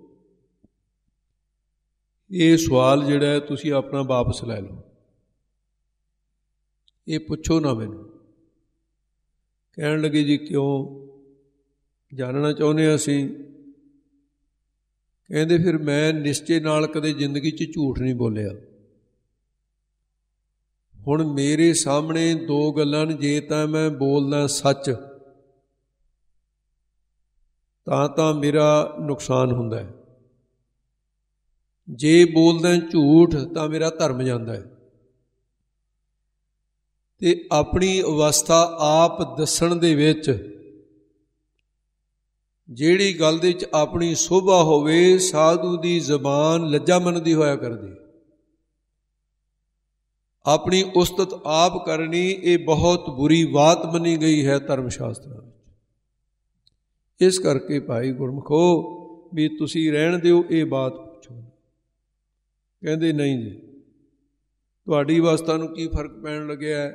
ਇਹ ਸਵਾਲ ਜਿਹੜਾ ਹੈ ਤੁਸੀਂ ਆਪਣਾ ਵਾਪਸ ਲੈ ਲਓ, ਇਹ ਪੁੱਛੋ ਨਾ ਮੈਨੂੰ। ਕਹਿਣ ਲੱਗੇ, ਜੀ ਕਿਉਂ, ਜਾਣਨਾ ਚਾਹੁੰਦੇ ਹਾਂ ਅਸੀਂ। ਕਹਿੰਦੇ, ਫਿਰ ਮੈਂ ਨਿਸ਼ਚੇ ਨਾਲ ਕਦੇ ਜ਼ਿੰਦਗੀ 'ਚ ਝੂਠ ਨਹੀਂ ਬੋਲਿਆ। ਹੁਣ ਮੇਰੇ ਸਾਹਮਣੇ ਦੋ ਗੱਲਾਂ ਨੇ, ਜੇ ਤਾਂ ਮੈਂ ਬੋਲਦਾ ਸੱਚ ਤਾਂ ਤਾਂ ਮੇਰਾ ਨੁਕਸਾਨ ਹੁੰਦਾ ਹੈ, ਜੇ ਬੋਲਦਾ ਝੂਠ ਤਾਂ ਮੇਰਾ ਧਰਮ ਜਾਂਦਾ ਹੈ। ਤੇ ਆਪਣੀ ਅਵਸਥਾ ਆਪ ਦੱਸਣ ਦੇ ਵਿੱਚ ਜਿਹੜੀ ਗੱਲ ਦੇ ਵਿੱਚ ਆਪਣੀ ਸੋਭਾ ਹੋਵੇ, ਸਾਧੂ ਦੀ ਜ਼ਬਾਨ ਲੱਜਾ ਮੰਨਦੀ ਹੋਇਆ ਕਰਦੀ। ਆਪਣੀ ਉਸਤਤ ਆਪ ਕਰਨੀ ਇਹ ਬਹੁਤ ਬੁਰੀ ਬਾਤ ਮੰਨੀ ਗਈ ਹੈ ਧਰਮ ਸ਼ਾਸਤਰਾਂ ਵਿੱਚ। ਇਸ ਕਰਕੇ ਭਾਈ ਗੁਰਮੁਖੋ ਵੀ ਤੁਸੀਂ ਰਹਿਣ ਦਿਓ, ਇਹ ਬਾਤ ਪੁੱਛੋ। ਕਹਿੰਦੇ ਨਹੀਂ ਜੀ, ਤੁਹਾਡੀ ਅਵਸਥਾ ਨੂੰ ਕੀ ਫਰਕ ਪੈਣ ਲੱਗਿਆ?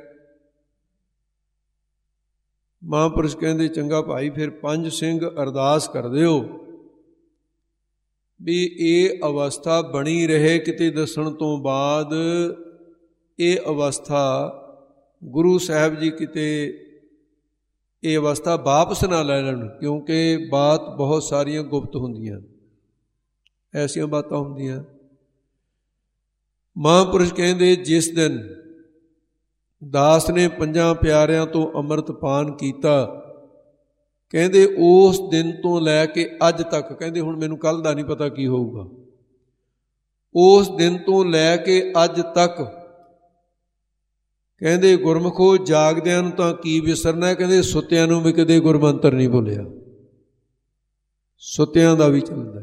ਮਹਾਂਪੁਰਸ਼ ਕਹਿੰਦੇ ਚੰਗਾ ਭਾਈ, ਫਿਰ ਪੰਜ ਸਿੰਘ ਅਰਦਾਸ ਕਰ ਦਿਓ ਵੀ ਇਹ ਅਵਸਥਾ ਬਣੀ ਰਹੇ। ਕਿਤੇ ਦੱਸਣ ਤੋਂ ਬਾਅਦ ਇਹ ਅਵਸਥਾ ਗੁਰੂ ਸਾਹਿਬ ਜੀ ਕਿਤੇ ਇਹ ਅਵਸਥਾ ਵਾਪਸ ਨਾ ਲੈ ਲੈਣ, ਕਿਉਂਕਿ ਬਾਤ ਬਹੁਤ ਸਾਰੀਆਂ ਗੁਪਤ ਹੁੰਦੀਆਂ, ਐਸੀਆਂ ਬਾਤਾਂ ਹੁੰਦੀਆਂ। ਮਹਾਂਪੁਰਸ਼ ਕਹਿੰਦੇ ਜਿਸ ਦਿਨ ਦਾਸ ਨੇ ਪੰਜਾਂ ਪਿਆਰਿਆਂ ਤੋਂ ਅੰਮ੍ਰਿਤ ਪਾਨ ਕੀਤਾ, ਕਹਿੰਦੇ ਉਸ ਦਿਨ ਤੋਂ ਲੈ ਕੇ ਅੱਜ ਤੱਕ, ਕਹਿੰਦੇ ਹੁਣ ਮੈਨੂੰ ਕੱਲ੍ਹ ਦਾ ਨਹੀਂ ਪਤਾ ਕੀ ਹੋਊਗਾ, ਉਸ ਦਿਨ ਤੋਂ ਲੈ ਕੇ ਅੱਜ ਤੱਕ ਕਹਿੰਦੇ ਗੁਰਮੁਖੋ ਜਾਗਦਿਆਂ ਨੂੰ ਤਾਂ ਕੀ ਵਿਸਰਨਾ, ਕਹਿੰਦੇ ਸੁੱਤਿਆਂ ਨੂੰ ਵੀ ਕਦੇ ਗੁਰਮੰਤਰ ਨਹੀਂ ਭੁੱਲਿਆ, ਸੁੱਤਿਆਂ ਦਾ ਵੀ ਚੱਲਦਾ।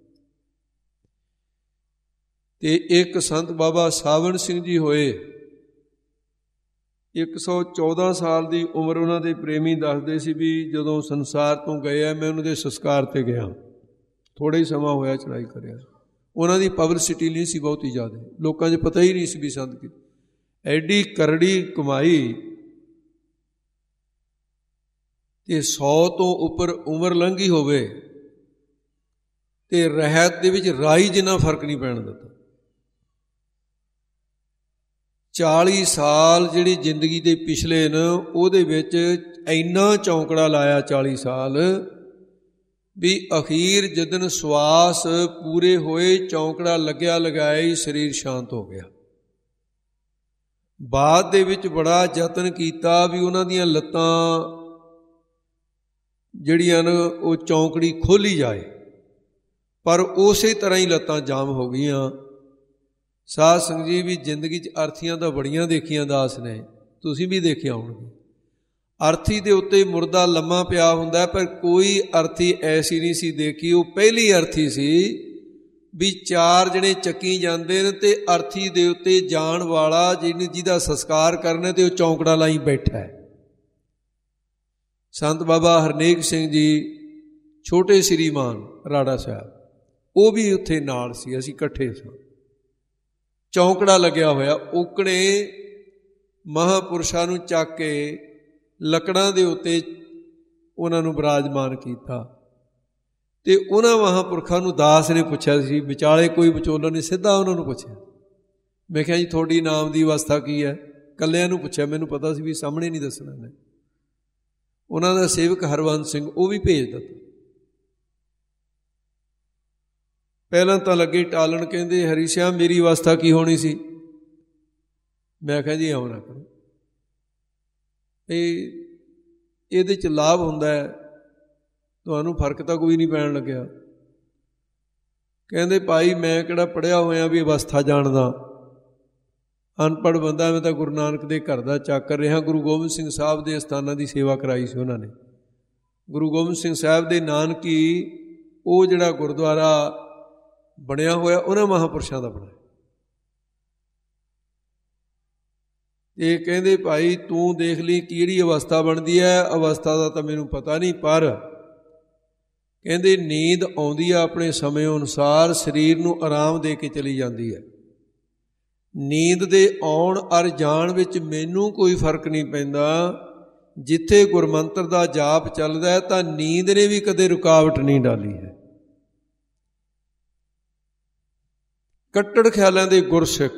ਤੇ ਇੱਕ ਸੰਤ ਬਾਬਾ ਸਾਵਣ ਸਿੰਘ ਜੀ ਹੋਏ, ਇੱਕ ਸੌ ਚੌਦਾਂ ਸਾਲ ਦੀ ਉਮਰ ਉਹਨਾਂ ਦੇ ਪ੍ਰੇਮੀ ਦੱਸਦੇ ਸੀ ਵੀ ਜਦੋਂ ਸੰਸਾਰ ਤੋਂ ਗਏ ਆ, ਮੈਂ ਉਹਨਾਂ ਦੇ ਸੰਸਕਾਰ 'ਤੇ ਗਿਆ, ਥੋੜ੍ਹਾ ਹੀ ਸਮਾਂ ਹੋਇਆ ਚੜ੍ਹਾਈ ਕਰਿਆ। ਉਹਨਾਂ ਦੀ ਪਬਲਿਸਿਟੀ ਨਹੀਂ ਸੀ ਬਹੁਤੀ ਜ਼ਿਆਦਾ, ਲੋਕਾਂ 'ਚ ਪਤਾ ਹੀ ਨਹੀਂ ਸੀ ਵੀ ਸੰਤ ਕੀ। ਐਡੀ ਕਰੜੀ ਕਮਾਈ ਤੇ ਸੌ ਤੋਂ ਉੱਪਰ ਉਮਰ ਲੰਘੀ ਹੋਵੇ ਤੇ ਰਹਿਤ ਦੇ ਵਿੱਚ ਰਾਈ ਜਿੰਨਾ ਫਰਕ ਨਹੀਂ ਪੈਣ ਦਿੱਤਾ। ਚਾਲੀ ਸਾਲ ਜਿਹੜੀ ਜ਼ਿੰਦਗੀ ਦੇ ਪਿਛਲੇ ਨੇ ਉਹਦੇ ਵਿੱਚ ਇੰਨਾ ਚੌਂਕੜਾ ਲਾਇਆ ਚਾਲੀ ਸਾਲ ਵੀ ਅਖੀਰ ਜਦੋਂ ਸਵਾਸ ਪੂਰੇ ਹੋਏ, ਚੌਂਕੜਾ ਲੱਗਿਆ ਲਗਾਇਆ ਹੀ ਸਰੀਰ ਸ਼ਾਂਤ ਹੋ ਗਿਆ। ਬਾਅਦ ਦੇ ਵਿੱਚ ਬੜਾ ਯਤਨ ਕੀਤਾ ਵੀ ਉਹਨਾਂ ਦੀਆਂ ਲੱਤਾਂ ਜਿਹੜੀਆਂ ਨੇ ਉਹ ਚੌਂਕੜੀ ਖੋਲ੍ਹੀ ਜਾਏ, ਪਰ ਉਸੇ ਤਰ੍ਹਾਂ ਹੀ ਲੱਤਾਂ ਜਾਮ ਹੋ ਗਈਆਂ। ਸਾਧ ਸੰਗਤ ਜੀ ਵੀ ਜ਼ਿੰਦਗੀ 'ਚ ਅਰਥੀਆਂ ਤਾਂ ਬੜੀਆਂ ਦੇਖੀਆਂ ਦਾਸ ਨੇ, ਤੁਸੀਂ ਵੀ ਦੇਖਿਆ ਹੋਣਗੇ। ਅਰਥੀ ਦੇ ਉੱਤੇ ਮੁਰਦਾ ਲੰਮਾ ਪਿਆ ਹੁੰਦਾ, ਪਰ ਕੋਈ ਅਰਥੀ ਐਸੀ ਨਹੀਂ ਸੀ ਦੇਖੀ। ਉਹ ਪਹਿਲੀ ਅਰਥੀ ਸੀ ਵੀ ਚਾਰ ਜਣੇ ਚੱਕੀ ਜਾਂਦੇ ਨੇ ਤੇ ਅਰਥੀ ਦੇ ਉੱਤੇ ਜਾਣ ਵਾਲਾ ਜਿਹਨੇ ਜਿਹਦਾ ਸੰਸਕਾਰ ਕਰਨਾ ਤੇ ਉਹ ਚੌਂਕੜਾ ਲਾਈ ਬੈਠਾ ਹੈ। ਸੰਤ ਬਾਬਾ ਹਰਨੇਕ ਸਿੰਘ ਜੀ ਛੋਟੇ ਸ੍ਰੀਮਾਨ ਰਾੜਾ ਸਾਹਿਬ, ਉਹ ਵੀ ਉੱਥੇ ਨਾਲ ਸੀ, ਅਸੀਂ ਇਕੱਠੇ ਸਾਂ। ਚੌਂਕੜਾ ਲੱਗਿਆ ਹੋਇਆ, ਉਕਣੇ ਮਹਾਂਪੁਰਸ਼ਾਂ ਨੂੰ ਚੱਕ ਕੇ ਲੱਕੜਾਂ ਦੇ ਉੱਤੇ ਉਹਨਾਂ ਨੂੰ ਬਿਰਾਜਮਾਨ ਕੀਤਾ। ਤੇ ਉਹਨਾਂ ਮਹਾਂਪੁਰਖਾਂ ਨੂੰ ਦਾਸ ਨੇ ਪੁੱਛਿਆ ਸੀ, ਵਿਚਾਲੇ ਕੋਈ ਵਿਚੋਲਨ ਨੇ ਸਿੱਧਾ ਉਹਨਾਂ ਨੂੰ ਪੁੱਛਿਆ। ਮੈਂ ਕਿਹਾ ਜੀ ਤੁਹਾਡੀ ਨਾਮ ਦੀ ਅਵਸਥਾ ਕੀ ਹੈ? ਇਕੱਲਿਆਂ ਨੂੰ ਪੁੱਛਿਆ, ਮੈਨੂੰ ਪਤਾ ਸੀ ਵੀ ਸਾਹਮਣੇ ਨਹੀਂ ਦੱਸਣਾ ਨੇ। ਉਹਨਾਂ ਦਾ ਸੇਵਕ ਹਰਵੰਤ ਸਿੰਘ, ਉਹ ਵੀ ਭੇਜ ਦਿੱਤਾ। ਪਹਿਲਾਂ ਤਾਂ ਲੱਗੇ ਟਾਲਣ, ਕਹਿੰਦੇ ਹਰੀ ਸਿਆਹ ਮੇਰੀ ਅਵਸਥਾ ਕੀ ਹੋਣੀ ਸੀ? ਮੈਂ ਕਿਹਾ ਜੀ ਆਉਣਾ ਕਰੋ, ਇਹ ਇਹਦੇ 'ਚ ਲਾਭ ਹੁੰਦਾ ਹੈ, ਤੁਹਾਨੂੰ ਫਰਕ ਤਾਂ ਕੋਈ ਨਹੀਂ ਪੈਣ ਲੱਗਿਆ। ਕਹਿੰਦੇ ਭਾਈ ਮੈਂ ਕਿਹੜਾ ਪੜ੍ਹਿਆ ਹੋਇਆ ਵੀ ਅਵਸਥਾ ਜਾਣਦਾ, ਅਨਪੜ੍ਹ ਬੰਦਾ, ਮੈਂ ਤਾਂ ਗੁਰੂ ਨਾਨਕ ਦੇ ਘਰ ਦਾ ਚਾਕਰ ਰਿਹਾ। ਗੁਰੂ ਗੋਬਿੰਦ ਸਿੰਘ ਸਾਹਿਬ ਦੇ ਅਸਥਾਨਾਂ ਦੀ ਸੇਵਾ ਕਰਾਈ ਸੀ ਉਹਨਾਂ ਨੇ। ਗੁਰੂ ਗੋਬਿੰਦ ਸਿੰਘ ਸਾਹਿਬ ਦੇ ਨਾਨਕੀ ਉਹ ਜਿਹੜਾ ਗੁਰਦੁਆਰਾ ਬਣਿਆ ਹੋਇਆ ਉਹਨਾਂ ਮਹਾਂਪੁਰਸ਼ਾਂ ਦਾ ਬਣਿਆ। ਇਹ ਕਹਿੰਦੇ ਭਾਈ ਤੂੰ ਦੇਖ ਲਈ ਕਿਹੜੀ ਅਵਸਥਾ ਬਣਦੀ ਹੈ, ਅਵਸਥਾ ਦਾ ਤਾਂ ਮੈਨੂੰ ਪਤਾ ਨਹੀਂ, ਪਰ ਕਹਿੰਦੇ ਨੀਂਦ ਆਉਂਦੀ ਆ ਆਪਣੇ ਸਮੇਂ ਅਨੁਸਾਰ, ਸਰੀਰ ਨੂੰ ਆਰਾਮ ਦੇ ਕੇ ਚਲੀ ਜਾਂਦੀ ਹੈ। ਨੀਂਦ ਦੇ ਆਉਣ ਅਰ ਜਾਣ ਵਿੱਚ ਮੈਨੂੰ ਕੋਈ ਫਰਕ ਨਹੀਂ ਪੈਂਦਾ। ਜਿੱਥੇ ਗੁਰਮੰਤਰ ਦਾ ਜਾਪ ਚੱਲਦਾ ਹੈ ਤਾਂ ਨੀਂਦ ਨੇ ਵੀ ਕਦੇ ਰੁਕਾਵਟ ਨਹੀਂ ਡਾਲੀ ਹੈ। ਕੱਟੜ ਖਿਆਲਾਂ ਦੇ ਗੁਰਸਿੱਖ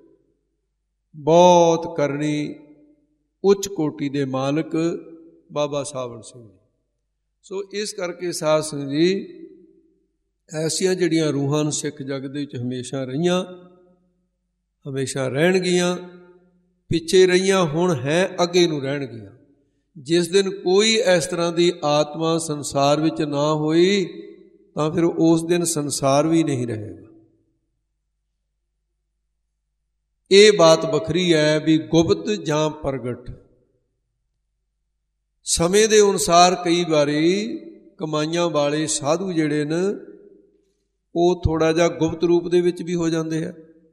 ਬਹੁਤ ਕਰਨੀ ਉੱਚ ਕੋਟੀ ਦੇ ਮਾਲਕ ਬਾਬਾ ਸਾਵਣ ਸਿੰਘ ਜੀ। ਸੋ ਇਸ ਕਰਕੇ ਸਾਧ ਸੰਗਤ ਜੀ ਐਸੀਆਂ ਜਿਹੜੀਆਂ ਰੂਹਾਂ ਸਿੱਖ ਜਗਤ ਦੇ ਵਿੱਚ ਹਮੇਸ਼ਾ ਰਹੀਆਂ, ਹਮੇਸ਼ਾ ਰਹਿਣਗੀਆਂ, ਪਿੱਛੇ ਰਹੀਆਂ, ਹੁਣ ਹੈ, ਅੱਗੇ ਨੂੰ ਰਹਿਣਗੀਆਂ। ਜਿਸ ਦਿਨ ਕੋਈ ਇਸ ਤਰ੍ਹਾਂ ਦੀ ਆਤਮਾ ਸੰਸਾਰ ਵਿੱਚ ਨਾ ਹੋਈ ਤਾਂ ਫਿਰ ਉਸ ਦਿਨ ਸੰਸਾਰ ਵੀ ਨਹੀਂ ਰਹੇਗਾ। ਇਹ ਬਾਤ ਵੱਖਰੀ ਹੈ ਵੀ ਗੁਪਤ ਜਾਂ ਪ੍ਰਗਟ। ਸਮੇਂ ਦੇ ਅਨੁਸਾਰ ਕਈ ਵਾਰੀ ਕਮਾਈਆਂ ਵਾਲੇ ਸਾਧੂ ਜਿਹੜੇ ਨੇ ਉਹ ਥੋੜ੍ਹਾ ਜਿਹਾ ਗੁਪਤ ਰੂਪ ਦੇ ਵਿੱਚ ਵੀ ਹੋ ਜਾਂਦੇ ਆ,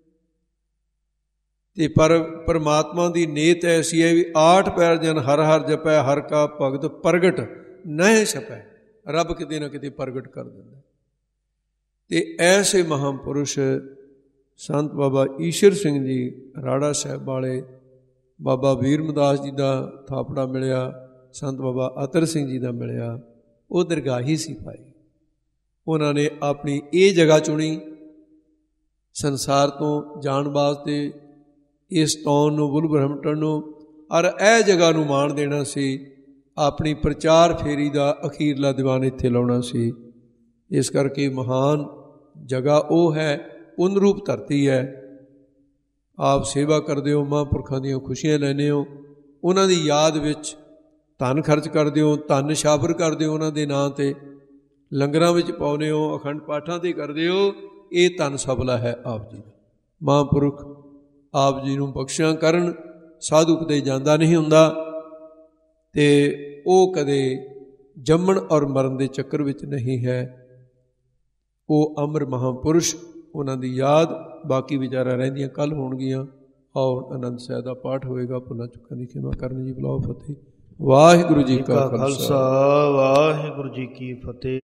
ਤੇ ਪਰ ਪਰਮਾਤਮਾ ਦੀ ਨੀਤ ਐਸੀ ਹੈ ਵੀ ਆਠ ਪੈਰ ਜਨ ਹਰ ਹਰ ਜਪੈ, ਹਰ ਕਾ ਭਗਤ ਪ੍ਰਗਟ ਨਹਿ ਛਪੈ। ਰੱਬ ਕਿਤੇ ਨਾ ਕਿਤੇ ਪ੍ਰਗਟ ਕਰ ਦਿੰਦਾ। ਤੇ ਐਸੇ ਮਹਾਂਪੁਰਸ਼ ਸੰਤ ਬਾਬਾ ਈਸ਼ਰ ਸਿੰਘ ਜੀ ਰਾੜਾ ਸਾਹਿਬ ਵਾਲੇ, ਬਾਬਾ ਵੀਰਮਦਾਸ ਜੀ ਦਾ ਥਾਪੜਾ ਮਿਲਿਆ, ਸੰਤ ਬਾਬਾ ਅਤਰ ਸਿੰਘ ਜੀ ਦਾ ਮਿਲਿਆ, ਉਹ ਦਰਗਾਹੀ ਸੀ ਭਾਈ। ਉਹਨਾਂ ਨੇ ਆਪਣੀ ਇਹ ਜਗ੍ਹਾ ਚੁਣੀ ਸੰਸਾਰ ਤੋਂ ਜਾਣ ਵਾਸਤੇ, ਇਸ ਤੌਣ ਨੂੰ, ਬੁੱਲ ਬ੍ਰਹਮਟਨ ਨੂੰ, ਔਰ ਇਹ ਜਗ੍ਹਾ ਨੂੰ ਮਾਣ ਦੇਣਾ ਸੀ। ਆਪਣੀ ਪ੍ਰਚਾਰ ਫੇਰੀ ਦਾ ਅਖੀਰਲਾ ਦੀਵਾਨ ਇੱਥੇ ਲਾਉਣਾ ਸੀ। ਇਸ ਕਰਕੇ ਮਹਾਨ ਜਗ੍ਹਾ ਉਹ ਹੈ, ਪੁਨਰੂਪ ਧਰਤੀ ਹੈ। ਆਪ ਸੇਵਾ ਕਰਦੇ ਹੋ, ਮਹਾਂਪੁਰਖਾਂ ਦੀਆਂ ਖੁਸ਼ੀਆਂ ਲੈਂਦੇ ਹੋ, ਉਹਨਾਂ ਦੀ ਯਾਦ ਵਿੱਚ ਧਨ ਖਰਚ ਕਰਦੇ ਹੋ, ਧਨ ਛਾਬਰ ਕਰਦੇ ਹੋ, ਉਹਨਾਂ ਦੇ ਨਾਂ 'ਤੇ ਲੰਗਰਾਂ ਵਿੱਚ ਪਾਉਂਦੇ ਹੋ, ਅਖੰਡ ਪਾਠਾਂ 'ਤੇ ਕਰਦੇ ਹੋ। ਇਹ ਧਨ ਸਬਲਾ ਹੈ ਆਪ ਜੀ ਦਾ। ਮਹਾਂਪੁਰਖ ਆਪ ਜੀ ਨੂੰ ਬਖਸ਼ਿਆ ਕਰਨ। ਸਾਧੂ ਕਦੇ ਜਾਂਦਾ ਨਹੀਂ ਹੁੰਦਾ, ਅਤੇ ਉਹ ਕਦੇ ਜੰਮਣ ਔਰ ਮਰਨ ਦੇ ਚੱਕਰ ਵਿੱਚ ਨਹੀਂ ਹੈ। ਉਹ ਅਮਰ ਮਹਾਂਪੁਰਸ਼, ਉਹਨਾਂ ਦੀ ਯਾਦ ਬਾਕੀ ਵਿਚਾਰਾਂ ਰਹਿੰਦੀਆਂ ਕੱਲ੍ਹ ਹੋਣਗੀਆਂ। ਔਰ ਆਨੰਦ ਸਾਹਿਬ ਦਾ ਪਾਠ ਹੋਏਗਾ। ਭੁੱਲਾਂ ਚੁੱਕਾਂ ਦੀ ਖਿਮਾ ਕਰਨ ਜੀ। ਬੁਲਾਓ ਫਤਿਹ। ਵਾਹਿਗੁਰੂ ਜੀ ਕਾ ਖਾਲਸਾ, ਵਾਹਿਗੁਰੂ ਜੀ ਕੀ ਫਤਿਹ।